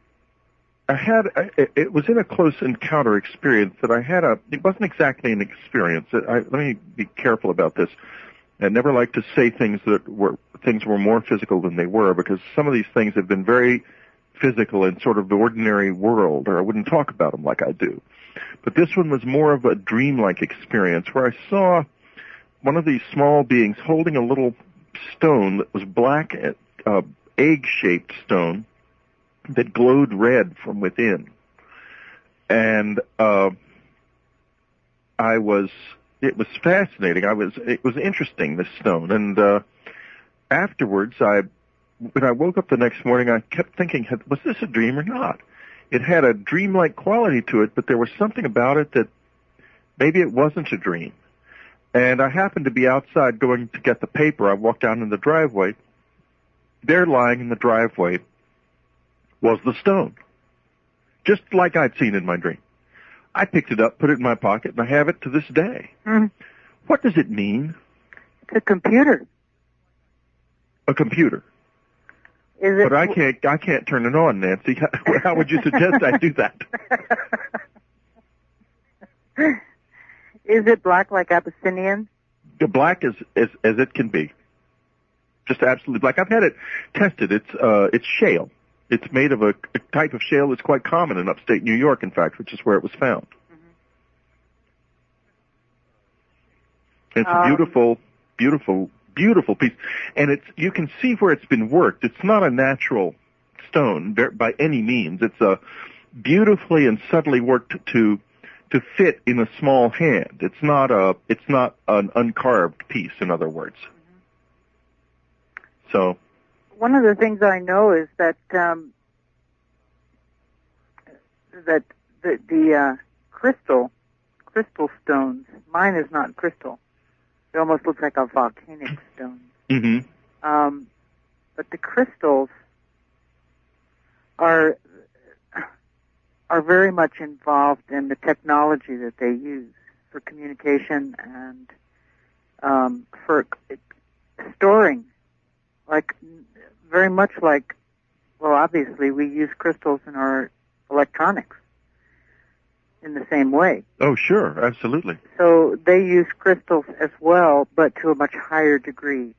in a close encounter experience that it wasn't exactly an experience. Let me be careful about this. I never like to say things were more physical than they were, because some of these things have been very physical in sort of the ordinary world, or I wouldn't talk about them like I do. But this one was more of a dreamlike experience where I saw one of these small beings holding a little stone that was black, egg-shaped stone that glowed red from within. And it was fascinating. It was interesting, this stone. And afterwards, when I woke up the next morning, I kept thinking, was this a dream or not? It had a dreamlike quality to it, but there was something about it that maybe it wasn't a dream. And I happened to be outside going to get the paper. I walked down in the driveway. There, lying in the driveway, was the stone, just like I'd seen in my dream. I picked it up, put it in my pocket, and I have it to this day. Mm. What does it mean? It's a computer. A computer. Is it? But I can't turn it on, Nancy. How would you suggest I do that? Is it black like Abyssinian? The black as it can be. Just absolutely black. I've had it tested. It's shale. It's made of a type of shale that's quite common in upstate New York, in fact, which is where it was found. Mm-hmm. It's a beautiful, beautiful, beautiful piece. And you can see where it's been worked. It's not a natural stone by any means. It's a beautifully and subtly worked to fit in a small hand. It's not an uncarved piece, in other words. Mm-hmm. So, one of the things I know is that the crystal stones. Mine is not crystal. It almost looks like a volcanic stone. Mm-hmm. But the crystals are very much involved in the technology that they use for communication and for storing, very much like, well, obviously we use crystals in our electronics in the same way. Oh, sure, absolutely. So they use crystals as well, but to a much higher degree,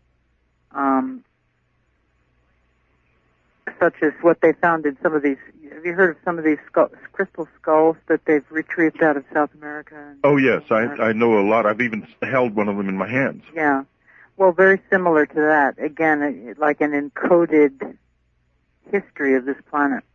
such as what they found in some of these. Have you heard of some of these crystal skulls that they've retrieved out of South America? Oh, yes, I know a lot. I've even held one of them in my hands. Yeah. Well, very similar to that. Again, like an encoded history of this planet.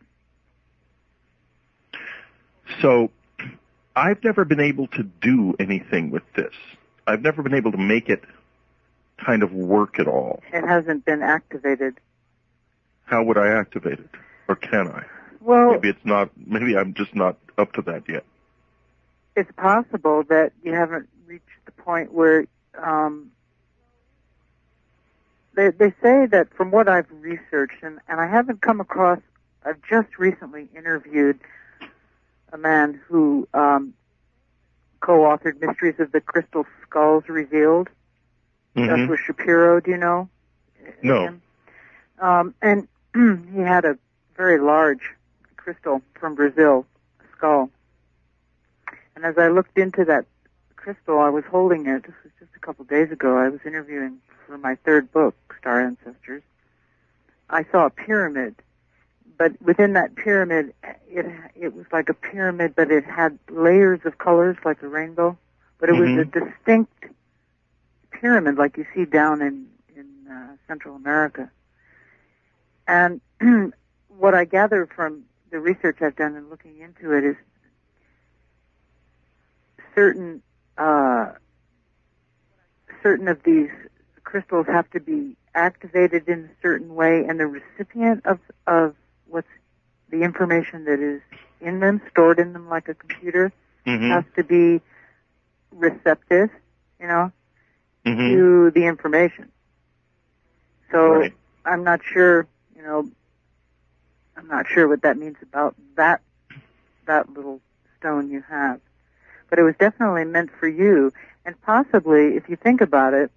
So, I've never been able to do anything with this. I've never been able to make it kind of work at all. It hasn't been activated. How would I activate it? Or can I? Well, maybe I'm just not up to that yet. it's possible that you haven't reached the point where they say that from what I've researched, and I haven't come across, I've just recently interviewed a man who co-authored Mysteries of the Crystal Skulls Revealed. Joshua Shapiro, do you know? No. Him? And he had a very large crystal from Brazil, a skull. And as I looked into that crystal, I was holding it, this was just a couple days ago, I was interviewing for my third book, Star Ancestors. I saw a pyramid, but within that pyramid, it was like a pyramid, but it had layers of colors like a rainbow, but it was a distinct pyramid like you see down in Central America. And what I gather from the research I've done and looking into it is certain of these crystals have to be activated in a certain way, and the recipient of what's the information that is in them, stored in them like a computer, has to be receptive, to the information. So I'm not sure, I'm not sure what that means about that little stone you have. But it was definitely meant for you, and possibly, if you think about it,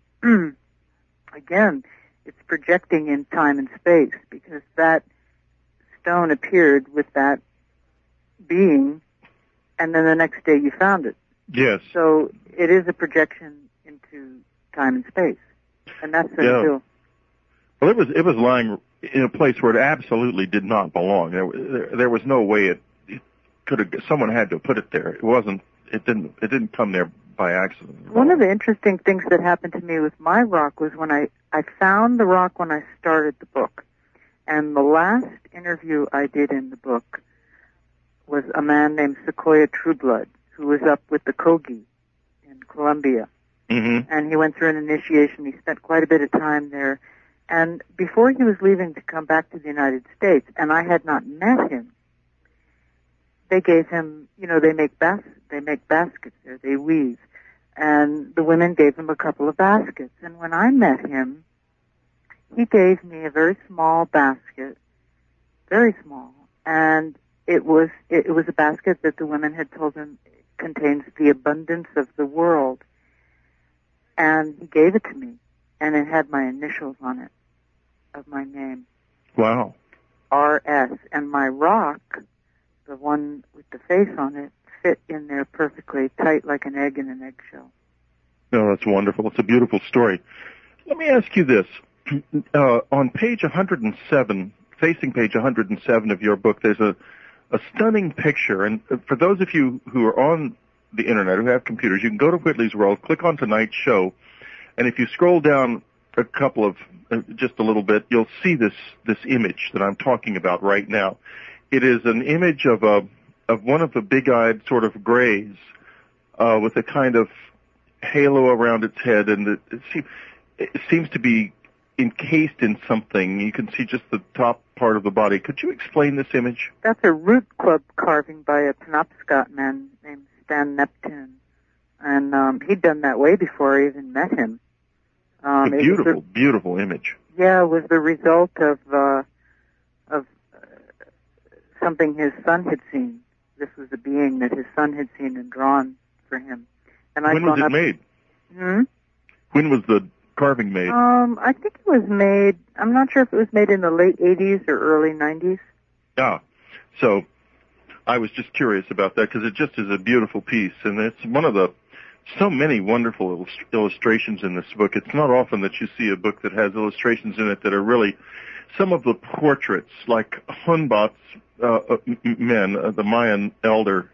again, it's projecting in time and space, because that stone appeared with that being, and then the next day you found it. Yes. So it is a projection into time and space, and that's very cool. Well, it was lying in a place where it absolutely did not belong. There was no way it could have. Someone had to put it there. It wasn't. It didn't come there by accident. One of the interesting things that happened to me with my rock was when I found the rock when I started the book, and the last interview I did in the book was a man named Sequoia Trueblood, who was up with the Kogi in Colombia. And he went through an initiation. He spent quite a bit of time there. And before he was leaving to come back to the United States, and I had not met him, they gave him, they make baskets there, they weave. And the women gave him a couple of baskets. And when I met him, he gave me a very small basket, very small. And it was a basket that the women had told him contains the abundance of the world. And he gave it to me, and it had my initials on it, of my name. Wow. R.S. And my rock, the one with the face on it, fit in there perfectly, tight like an egg in an eggshell. No, that's wonderful. It's a beautiful story. Let me ask you this. On page 107, facing page 107 of your book, there's a stunning picture. And for those of you who are on the Internet, who have computers, you can go to Whitley's World, click on tonight's show, and if you scroll down a couple of, just a little bit, you'll see this image that I'm talking about right now. It is an image of one of the big-eyed sort of grays with a kind of halo around its head, and it seems to be encased in something. You can see just the top part of the body. Could you explain this image? That's a root club carving by a Penobscot man named Stan Neptune. And he'd done that way before I even met him. A beautiful, beautiful image. Yeah, it was the result of something his son had seen. This was a being that his son had seen and drawn for him. And when was it made? When was the carving made? I think it was made, I'm not sure if it was made in the late 80s or early 90s. Ah, so I was just curious about that because it just is a beautiful piece, and it's one of the so many wonderful illustrations in this book. It's not often that you see a book that has illustrations in it that are really some of the portraits, like Hunbat's men, the Mayan elder,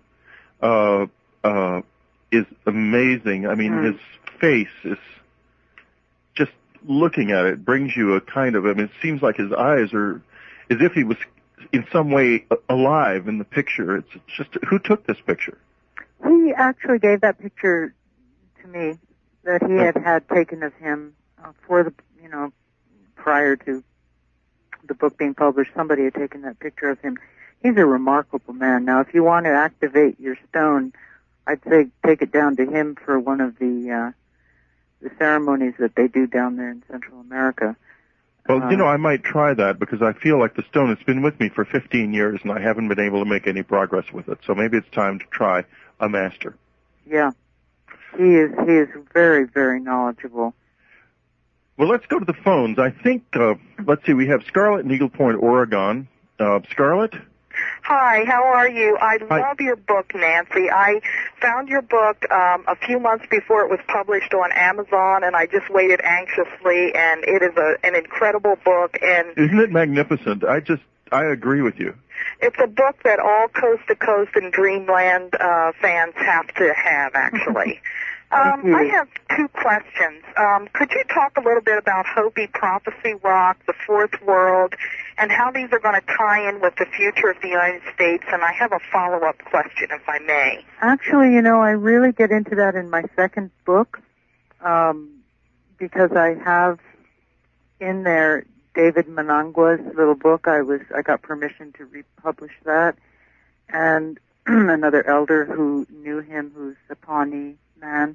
is amazing. I mean, his face is just looking at it brings you a kind of, it seems like his eyes are as if he was in some way alive in the picture. It's just, who took this picture? He actually gave that picture to me that he had taken of him for the, prior to the book being published. Somebody had taken that picture of him. He's a remarkable man. Now, if you want to activate your stone, I'd say take it down to him for one of the ceremonies that they do down there in Central America. Well, I might try that because I feel like the stone has been with me for 15 years and I haven't been able to make any progress with it. So maybe it's time to try a master. Yeah. He is very, very knowledgeable. Well, let's go to the phones. I think, let's see, we have Scarlett in Eagle Point, Oregon. Scarlett? Hi, how are you? I Hi. love your book, Nancy. I found your book a few months before it was published on Amazon, and I just waited anxiously, and it is an incredible book. And Isn't it magnificent? I agree with you. it's a book that all Coast to Coast and Dreamland fans have to have, actually. I have two questions. Could you talk a little bit about Hopi Prophecy Rock, the Fourth World, and how these are going to tie in with the future of the United States? And I have a follow-up question, if I may. Actually, I really get into that in my second book, because I have in there David Manangwa's little book. I got permission to republish that, and another elder who knew him, who's a Pawnee man,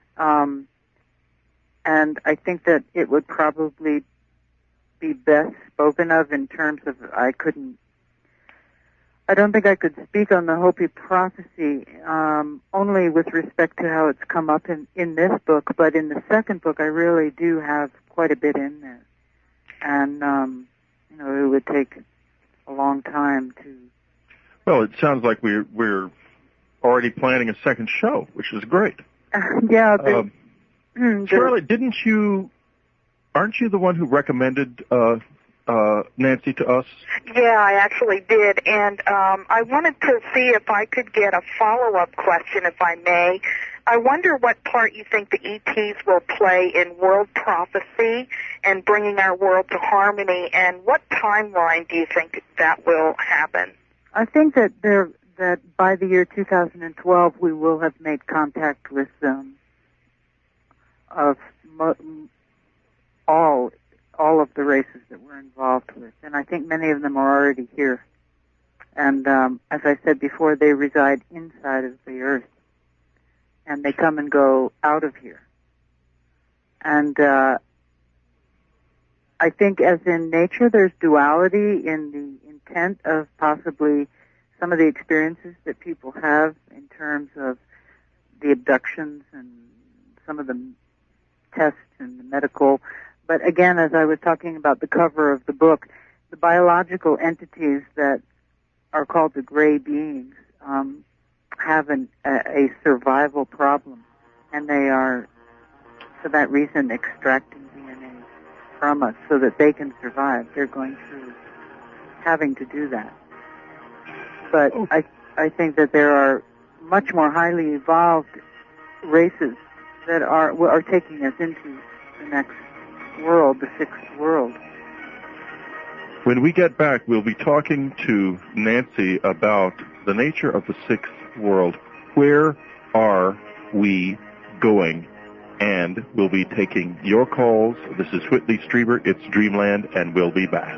and I think that it would probably be best spoken of in terms of I don't think I could speak on the Hopi prophecy only with respect to how it's come up in this book, but in the second book I really do have quite a bit in there, and it would take a long time to. Well, it sounds like we're already planning a second show, which is great. Yeah. Charlotte, aren't you the one who recommended Nancy to us? Yeah, I actually did, and I wanted to see if I could get a follow-up question, if I may. I wonder what part you think the ETs will play in world prophecy and bringing our world to harmony, and what timeline do you think that will happen? I think that by the year 2012 we will have made contact with all of the races that we're involved with, and I think many of them are already here. And as I said before, they reside inside of the earth, and they come and go out of here. And I think, as in nature, there's duality in the intent of possibly some of the experiences that people have in terms of the abductions and some of the tests and the medical. But again, as I was talking about the cover of the book, the biological entities that are called the gray beings have a survival problem, and they are, for that reason, extracting DNA from us so that they can survive. They're going through having to do that. But I think that there are much more highly evolved races that are taking us into the next world, the sixth world. When we get back, we'll be talking to Nancy about the nature of the sixth world. Where are we going? And we'll be taking your calls. This is Whitley Strieber. It's Dreamland, and we'll be back.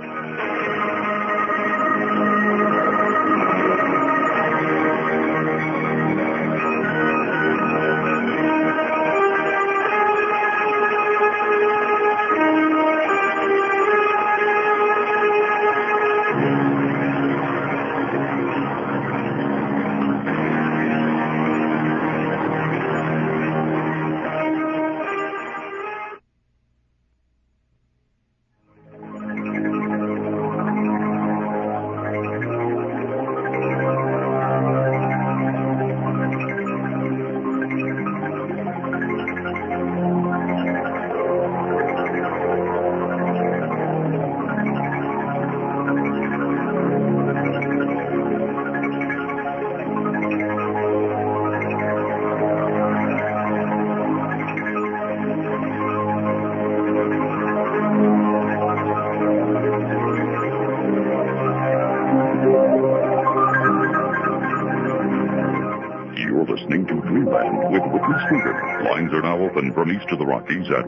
Lines are now open from east of the Rockies at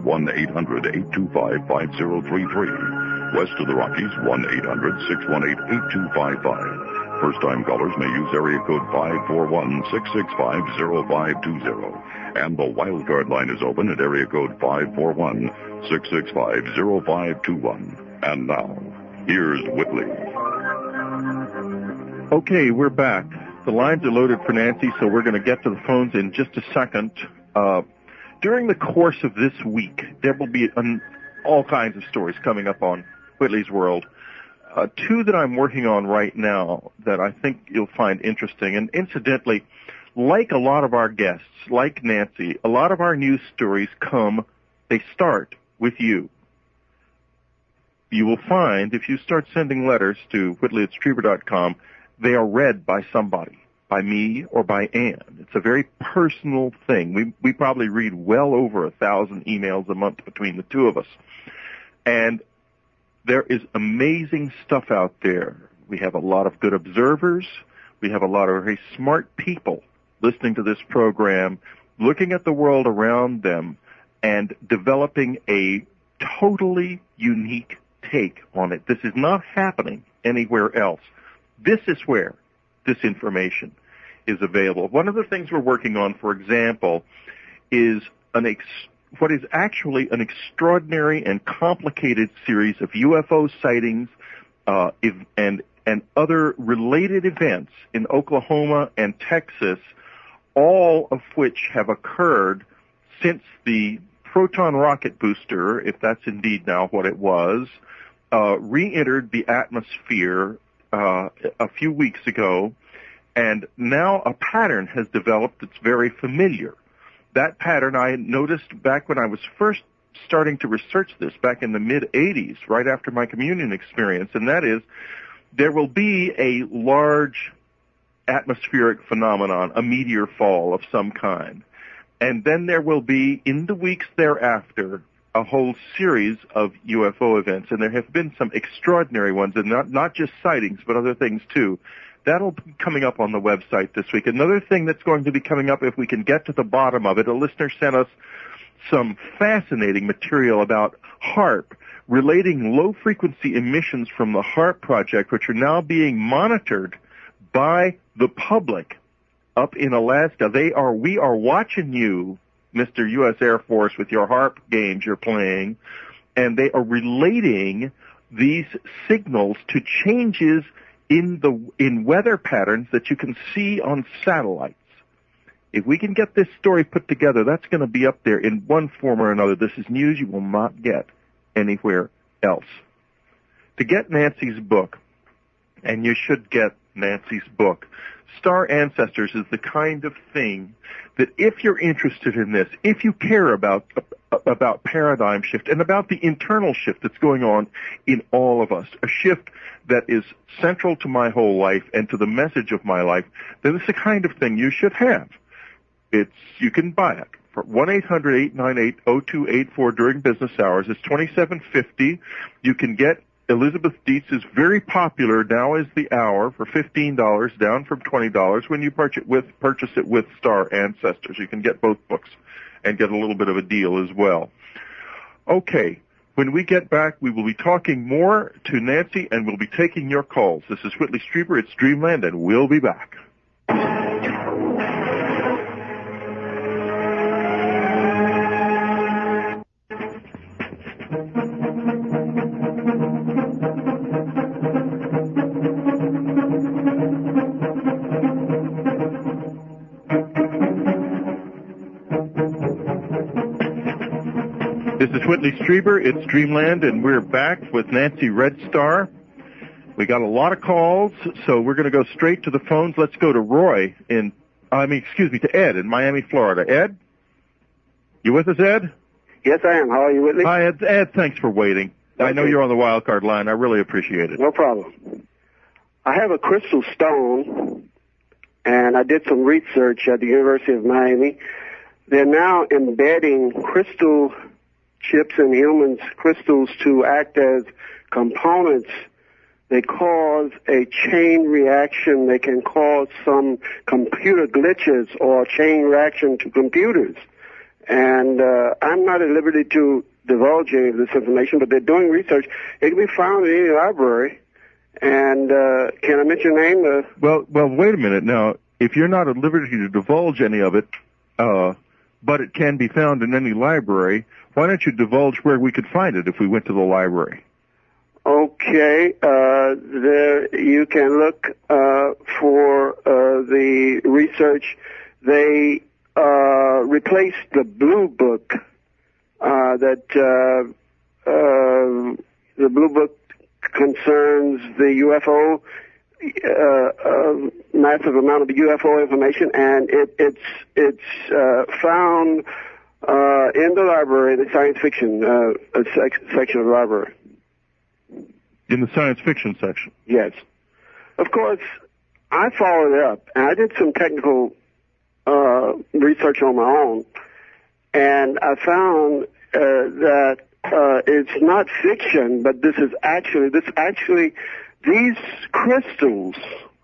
1-800-825-5033. West of the Rockies, 1-800-618-8255. First-time callers may use area code 541-665-0520. And the wildcard line is open at area code 541-665-0521. And now, here's Whitley. Okay, we're back. The lines are loaded for Nancy, so we're going to get to the phones in just a second. During the course of this week, there will be all kinds of stories coming up on Whitley's World. Two that I'm working on right now that I think you'll find interesting. And incidentally, like a lot of our guests, like Nancy, a lot of our news stories they start with you. You will find, if you start sending letters to whitley@strieber.com, they are read by somebody, by me or by Ann. It's a very personal thing. We probably read well over 1,000 emails a month between the two of us. And there is amazing stuff out there. We have a lot of good observers. We have a lot of very smart people listening to this program, looking at the world around them, and developing a totally unique take on it. This is not happening anywhere else. This is where this information is available. One of the things we're working on, for example, is what is actually an extraordinary and complicated series of UFO sightings and other related events in Oklahoma and Texas, all of which have occurred since the Proton rocket booster, if that's indeed now what it was, re-entered the atmosphere a few weeks ago, and now a pattern has developed that's very familiar. That pattern I noticed back when I was first starting to research this back in the mid-'80s, right after my communion experience, and that is there will be a large atmospheric phenomenon, a meteor fall of some kind. And then there will be, in the weeks thereafter, a whole series of UFO events. And there have been some extraordinary ones, and not just sightings, but other things too. That'll be coming up on the website this week. Another thing that's going to be coming up, if we can get to the bottom of it, a listener sent us some fascinating material about HAARP, relating low-frequency emissions from the HAARP project, which are now being monitored by the public up in Alaska. We are watching you, Mr. U.S. Air Force, with your HAARP games you're playing, and they are relating these signals to changes in weather patterns that you can see on satellites. If we can get this story put together, that's going to be up there in one form or another. This is news you will not get anywhere else. To get Nancy's book, and you should get Nancy's book, Star Ancestors is the kind of thing that if you're interested in this, if you care about paradigm shift and about the internal shift that's going on in all of us, a shift that is central to my whole life and to the message of my life, then it's the kind of thing you should have. You can buy it for 1-800-898-0284 during business hours. It's $27.50. You can get Elizabeth Dietz's very popular Now Is the Hour for $15, down from $20 when you purchase it with Star Ancestors. You can get both books and get a little bit of a deal as well. Okay, when we get back, we will be talking more to Nancy, and we'll be taking your calls. This is Whitley Strieber. It's Dreamland, and we'll be back. This is Whitley Strieber. It's Dreamland, and we're back with Nancy Red Star. We got a lot of calls, so we're going to go straight to the phones. Let's go to to Ed in Miami, Florida. Ed? You with us, Ed? Yes, I am. How are you, Whitley? Hi, Ed. Thanks for waiting. Okay. I know you're on the wild card line. I really appreciate it. No problem. I have a crystal stone, and I did some research at the University of Miami. They're now embedding crystal chips in humans' crystals to act as components. They cause a chain reaction. They can cause some computer glitches or chain reaction to computers. And I'm not at liberty to divulge any of this information, but they're doing research. It can be found in any library, And can I mention your name? Well, wait a minute. Now, if you're not at liberty to divulge any of it, but it can be found in any library, why don't you divulge where we could find it if we went to the library? Okay, there you can look for the research. They replaced the Blue Book. The Blue Book concerns the UFO, massive amount of UFO information, and it's found in the library, the science fiction section of the library. In the science fiction section? Yes. Of course, I followed it up, and I did some technical research on my own, and I found that it's not fiction, but these crystals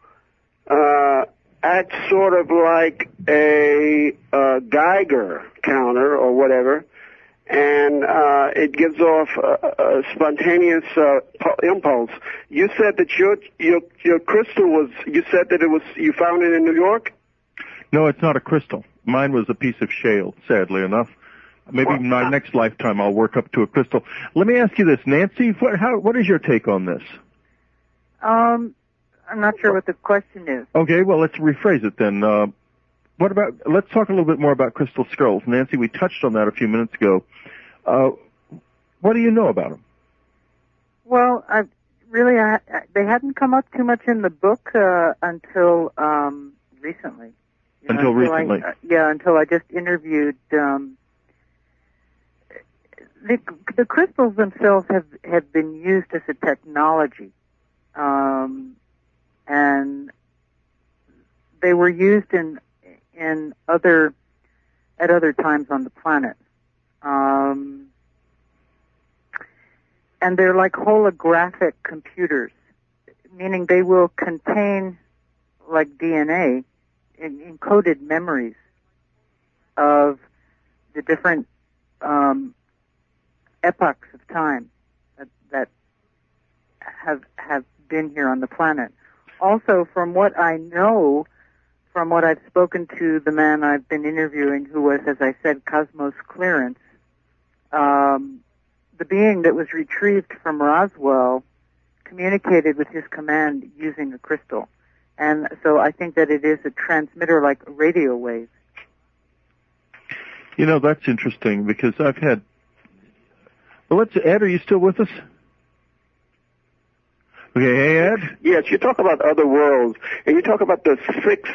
act sort of like a Geiger counter or whatever, and it gives off a spontaneous impulse. You said that your crystal was, you said that you found it in New York? No, it's not a crystal. Mine was a piece of shale, sadly enough. Maybe in my next lifetime I'll work up to a crystal. Let me ask you this, Nancy, what is your take on this? I'm not sure what the question is. Okay, well, let's rephrase it then. Let's talk a little bit more about crystal skulls. Nancy, we touched on that a few minutes ago. What do you know about them? Well, they hadn't come up too much in the book until recently. Recently? Until I just interviewed. The crystals themselves have been used as a technology, and they were used at other times on the planet. And they're like holographic computers, meaning they will contain, like DNA, encoded memories of the different epochs of time that have been here on the planet. Also, from what I know, from what I've spoken to the man I've been interviewing, who was, as I said, Cosmos Clearance, the being that was retrieved from Roswell communicated with his command using a crystal. And so I think that it is a transmitter like a radio wave. You know, that's interesting because I've had... Well, Ed, are you still with us? Okay, hey, Ed? Yes, you talk about other worlds, and you talk about the six,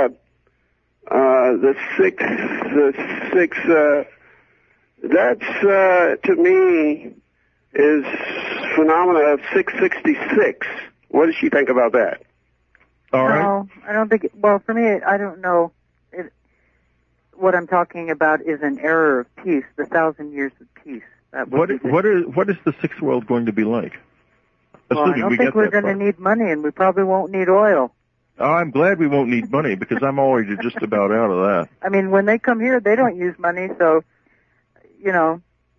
that's, to me, is phenomena of 666. What does she think about that? All right. No, I don't think, well, for me, I don't know. What I'm talking about is an era of peace, the 1,000 years of peace. What is the sixth world going to be like? Well, I don't think we're going to need money, and we probably won't need oil. Oh, I'm glad we won't need money, because I'm already just about out of that. I mean, when they come here, they don't use money, so, you know.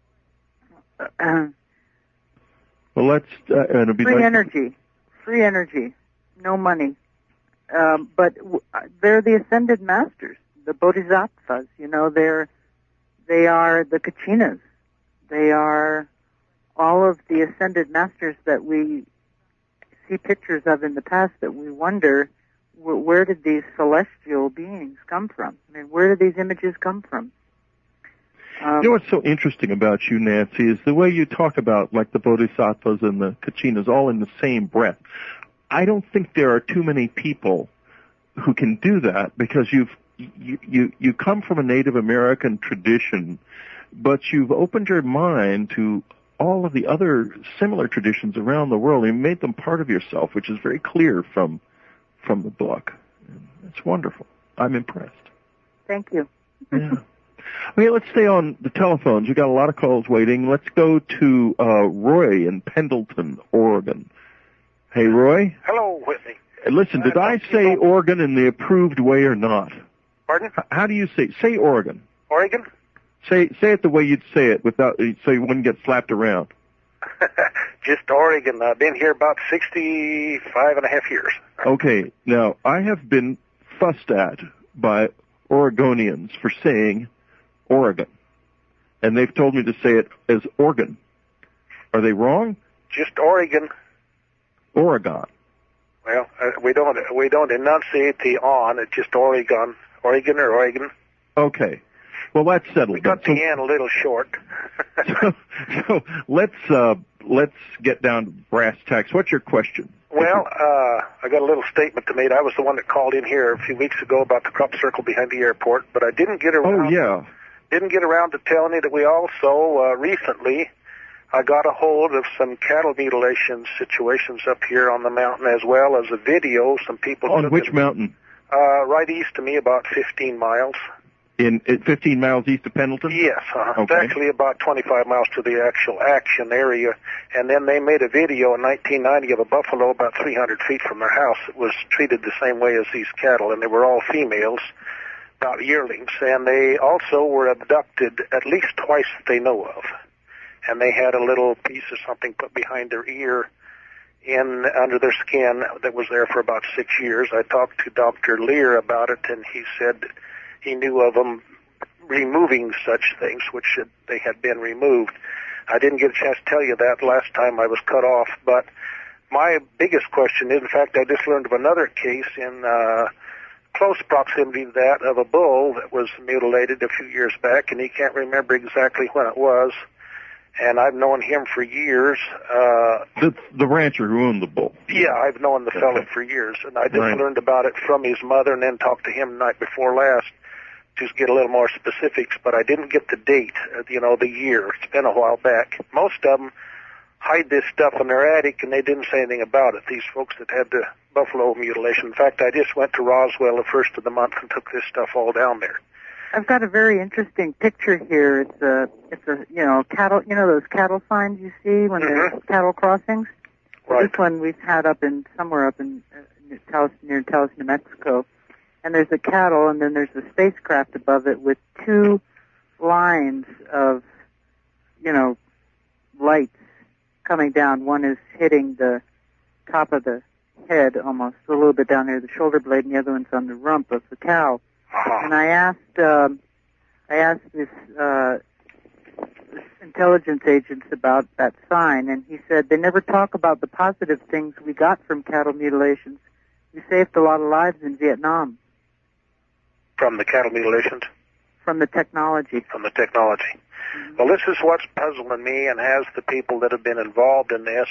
Well, let's... it'll be free energy, no money. But they're the ascended masters, the bodhisattvas, you know, they are the kachinas. They are all of the ascended masters that we see pictures of in the past that we wonder, where did these celestial beings come from? I mean, where did these images come from? You know what's so interesting about you, Nancy, is the way you talk about, like, the bodhisattvas and the kachinas all in the same breath. I don't think there are too many people who can do that because you come from a Native American tradition, but you've opened your mind to all of the other similar traditions around the world and made them part of yourself, which is very clear from the book. It's wonderful. I'm impressed. Thank you. Yeah. Okay, let's stay on the telephones. We've got a lot of calls waiting. Let's go to Roy in Pendleton, Oregon. Hey, Roy. Hello, Whitley. Listen, did I say Oregon in the approved way or not? Pardon? How do you say Oregon? Oregon? Say it the way you'd say it without, so you wouldn't get slapped around. Just Oregon. I've been here about 65 and a half years. Okay, now I have been fussed at by Oregonians for saying Oregon, and they've told me to say it as Oregon. Are they wrong? Just Oregon. Oregon. Well, we don't enunciate the on. It's just Oregon. Oregon or Oregon. Okay. Well, that's settled. We got the N a little short. so let's get down to brass tacks. What's your question? Well, I got a little statement to make. I was the one that called in here a few weeks ago about the crop circle behind the airport, but I didn't get around. Oh yeah. Didn't get around to telling you that we also recently I got a hold of some cattle mutilation situations up here on the mountain, as well as a video. Some people on which mountain? Right east of me, about 15 miles. In 15 miles east of Pendleton? Yes. Okay. It's actually about 25 miles to the actual action area. And then they made a video in 1990 of a buffalo about 300 feet from their house. It was treated the same way as these cattle, and they were all females, about yearlings. And they also were abducted at least twice that they know of. And they had a little piece of something put behind their ear under their skin that was there for about 6 years. I talked to Dr. Lear about it, and he said he knew of them removing such things, which they had been removed. I didn't get a chance to tell you that last time I was cut off, but my biggest question is, in fact, I just learned of another case in close proximity to that of a bull that was mutilated a few years back, and he can't remember exactly when it was. And I've known him for years. The rancher who owned the bull. Yeah, I've known the fellow for years, and I just learned about it from his mother, and then talked to him the night before last to get a little more specifics. But I didn't get the date, the year. It's been a while back. Most of them hide this stuff in their attic, and they didn't say anything about it. These folks that had the buffalo mutilation. In fact, I just went to Roswell the first of the month and took this stuff all down there. I've got a very interesting picture here. It's a cattle, those cattle signs you see when there's cattle crossings. Right. This one we've had somewhere up in near Taos, New Mexico. And there's a cattle, and then there's a spacecraft above it with two lines of, lights coming down. One is hitting the top of the head almost, a little bit down near the shoulder blade, and the other one's on the rump of the cow. And I asked this intelligence agents about that sign, and he said they never talk about the positive things we got from cattle mutilations. We saved a lot of lives in Vietnam. From the cattle mutilations? From the technology. From the technology. Mm-hmm. Well, this is what's puzzling me and has the people that have been involved in this.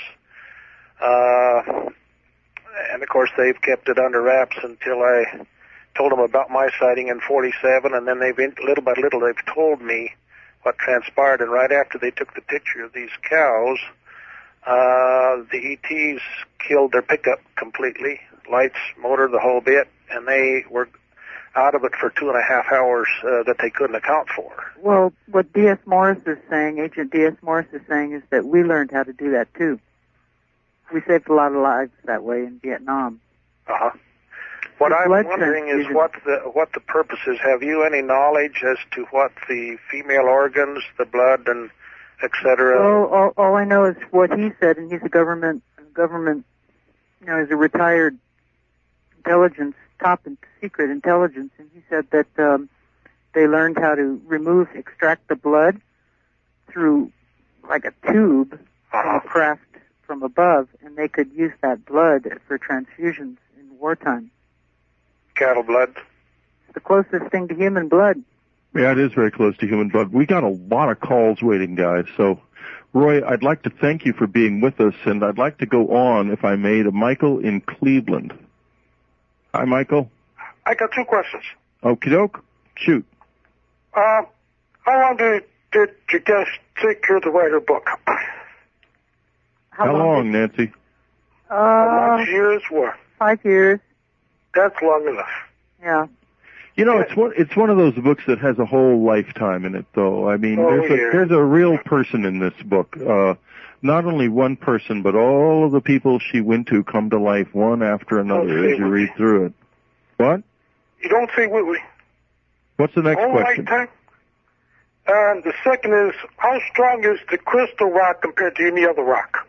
And, of course, they've kept it under wraps until I told them about my sighting in 47, and then little by little they've told me what transpired. And right after they took the picture of these cows, the ETs killed their pickup completely, lights, motor, the whole bit, and they were out of it for 2.5 hours that they couldn't account for. Well, what D.S. Morris is saying, Agent D.S. Morris is saying, is that we learned how to do that too. We saved a lot of lives that way in Vietnam. Uh-huh. What I'm wondering is what the purpose is. Have you any knowledge as to what the female organs, the blood, and et cetera? All I know is what he said, and he's a government, he's a retired intelligence, top secret intelligence, and he said that they learned how to extract the blood through like a tube from a craft from above, and they could use that blood for transfusions in wartime. Cattle blood? The closest thing to human blood. Yeah, it is very close to human blood. We got a lot of calls waiting, guys. So, Roy, I'd like to thank you for being with us, and I'd like to go on, if I may, to Michael in Cleveland. Hi, Michael. I got two questions. Okie doke. Shoot. How long did your guest take care to write her book? How long, Nancy? Months, years, what? 5 years. That's long enough. Yeah. It's one of those books that has a whole lifetime in it, though. I mean, there's a real person in this book. Not only one person, but all of the people she went to come to life one after another as you read through it. What? You don't say Whitley. What's the next question? Lifetime? And the second is, how strong is the crystal rock compared to any other rock?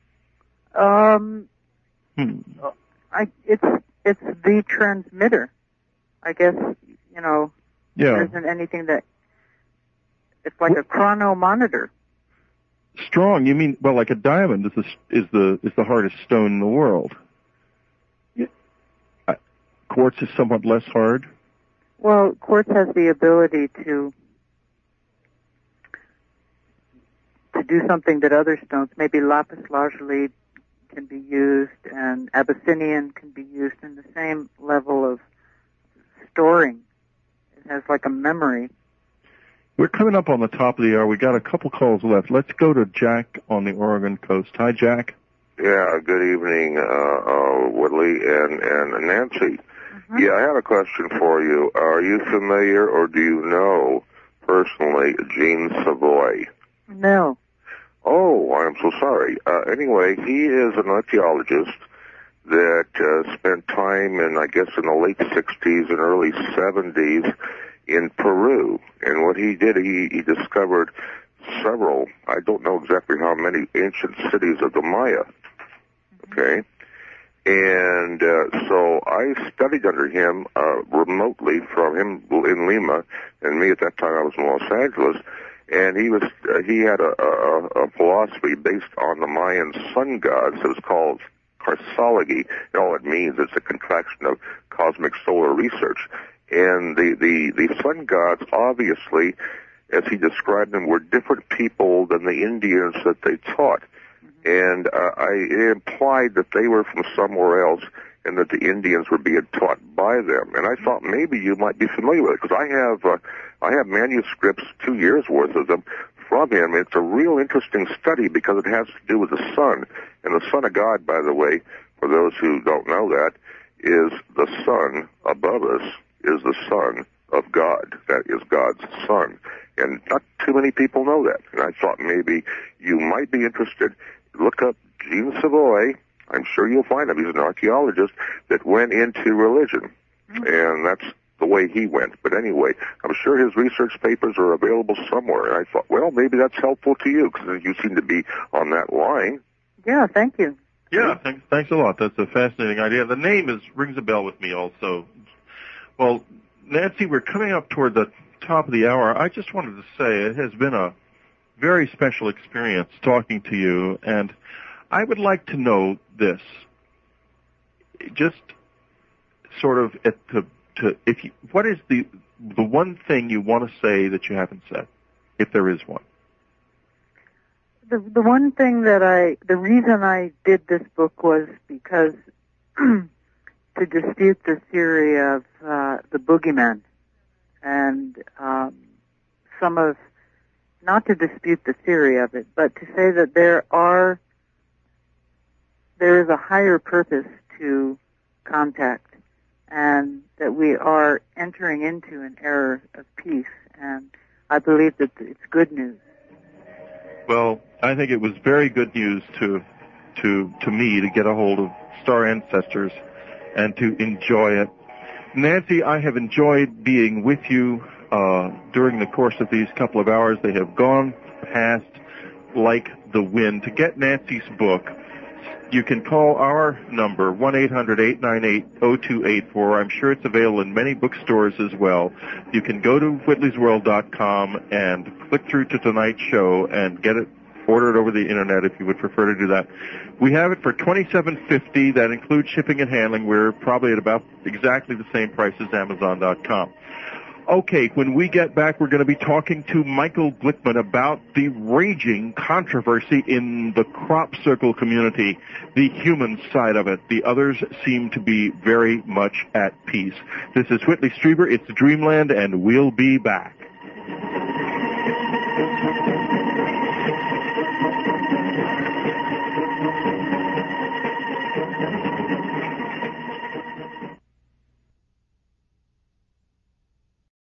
It's the transmitter. I guess, Yeah. there isn't anything that, it's like a chronomonitor. Strong? You mean, well, like a diamond is the hardest stone in the world. Quartz is somewhat less hard? Well, quartz has the ability to do something that other stones, maybe lapis lazuli can be used, and Abyssinian can be used in the same level of storing. It has like a memory. We're coming up on the top of the hour. We got a couple calls left. Let's go to Jack on the Oregon coast. Hi, Jack. Yeah, good evening, Whitley and Nancy. Yeah, I have a question for you. Are you familiar or do you know personally Gene Savoy? No. Oh, I'm so sorry. Anyway, he is an archaeologist that spent time in, I guess, in the late 60s and early 70s in Peru. And what he did, he discovered several, I don't know exactly how many, ancient cities of the Maya. Okay? And so I studied under him remotely from him in Lima, and me at that time I was in Los Angeles. And he had a philosophy based on the Mayan sun gods. It was called Karsology. And all it means is a contraction of cosmic solar research. And the sun gods, obviously, as he described them, were different people than the Indians that they taught. And it implied that they were from somewhere else and that the Indians were being taught by them. And I thought maybe you might be familiar with it, because I have manuscripts, 2 years worth of them, from him. It's a real interesting study because it has to do with the sun. And the Son of God, by the way, for those who don't know that, is the sun above us, is the Son of God. That is God's Son. And not too many people know that. And I thought maybe you might be interested. Look up Gene Savoy. I'm sure you'll find him. He's an archaeologist that went into religion. And that's the way he went. But anyway, I'm sure his research papers are available somewhere. And I thought, well, maybe that's helpful to you, because you seem to be on that line. Yeah, thank you. Yeah, thanks a lot. That's a fascinating idea. The name rings a bell with me also. Well, Nancy, we're coming up toward the top of the hour. I just wanted to say it has been a very special experience talking to you, and I would like to know this. Just sort of what is the one thing you want to say that you haven't said, if there is one? The one thing the reason I did this book was because to dispute the theory of the boogeyman, and not to dispute the theory of it, but to say that there is a higher purpose to contact, and that we are entering into an era of peace, and I believe that it's good news. Well, I think it was very good news to me to get a hold of Star Ancestors and to enjoy it. Nancy, I have enjoyed being with you during the course of these couple of hours. They have gone past like the wind. To get Nancy's book, you can call our number, 1-800-898-0284. I'm sure it's available in many bookstores as well. You can go to whitleysworld.com and click through to tonight's show and get it, order it over the internet if you would prefer to do that. We have it for $27.50. That includes shipping and handling. We're probably at about exactly the same price as Amazon.com. Okay, when we get back, we're going to be talking to Michael Glickman about the raging controversy in the crop circle community, the human side of it. The others seem to be very much at peace. This is Whitley Strieber. It's Dreamland, and we'll be back.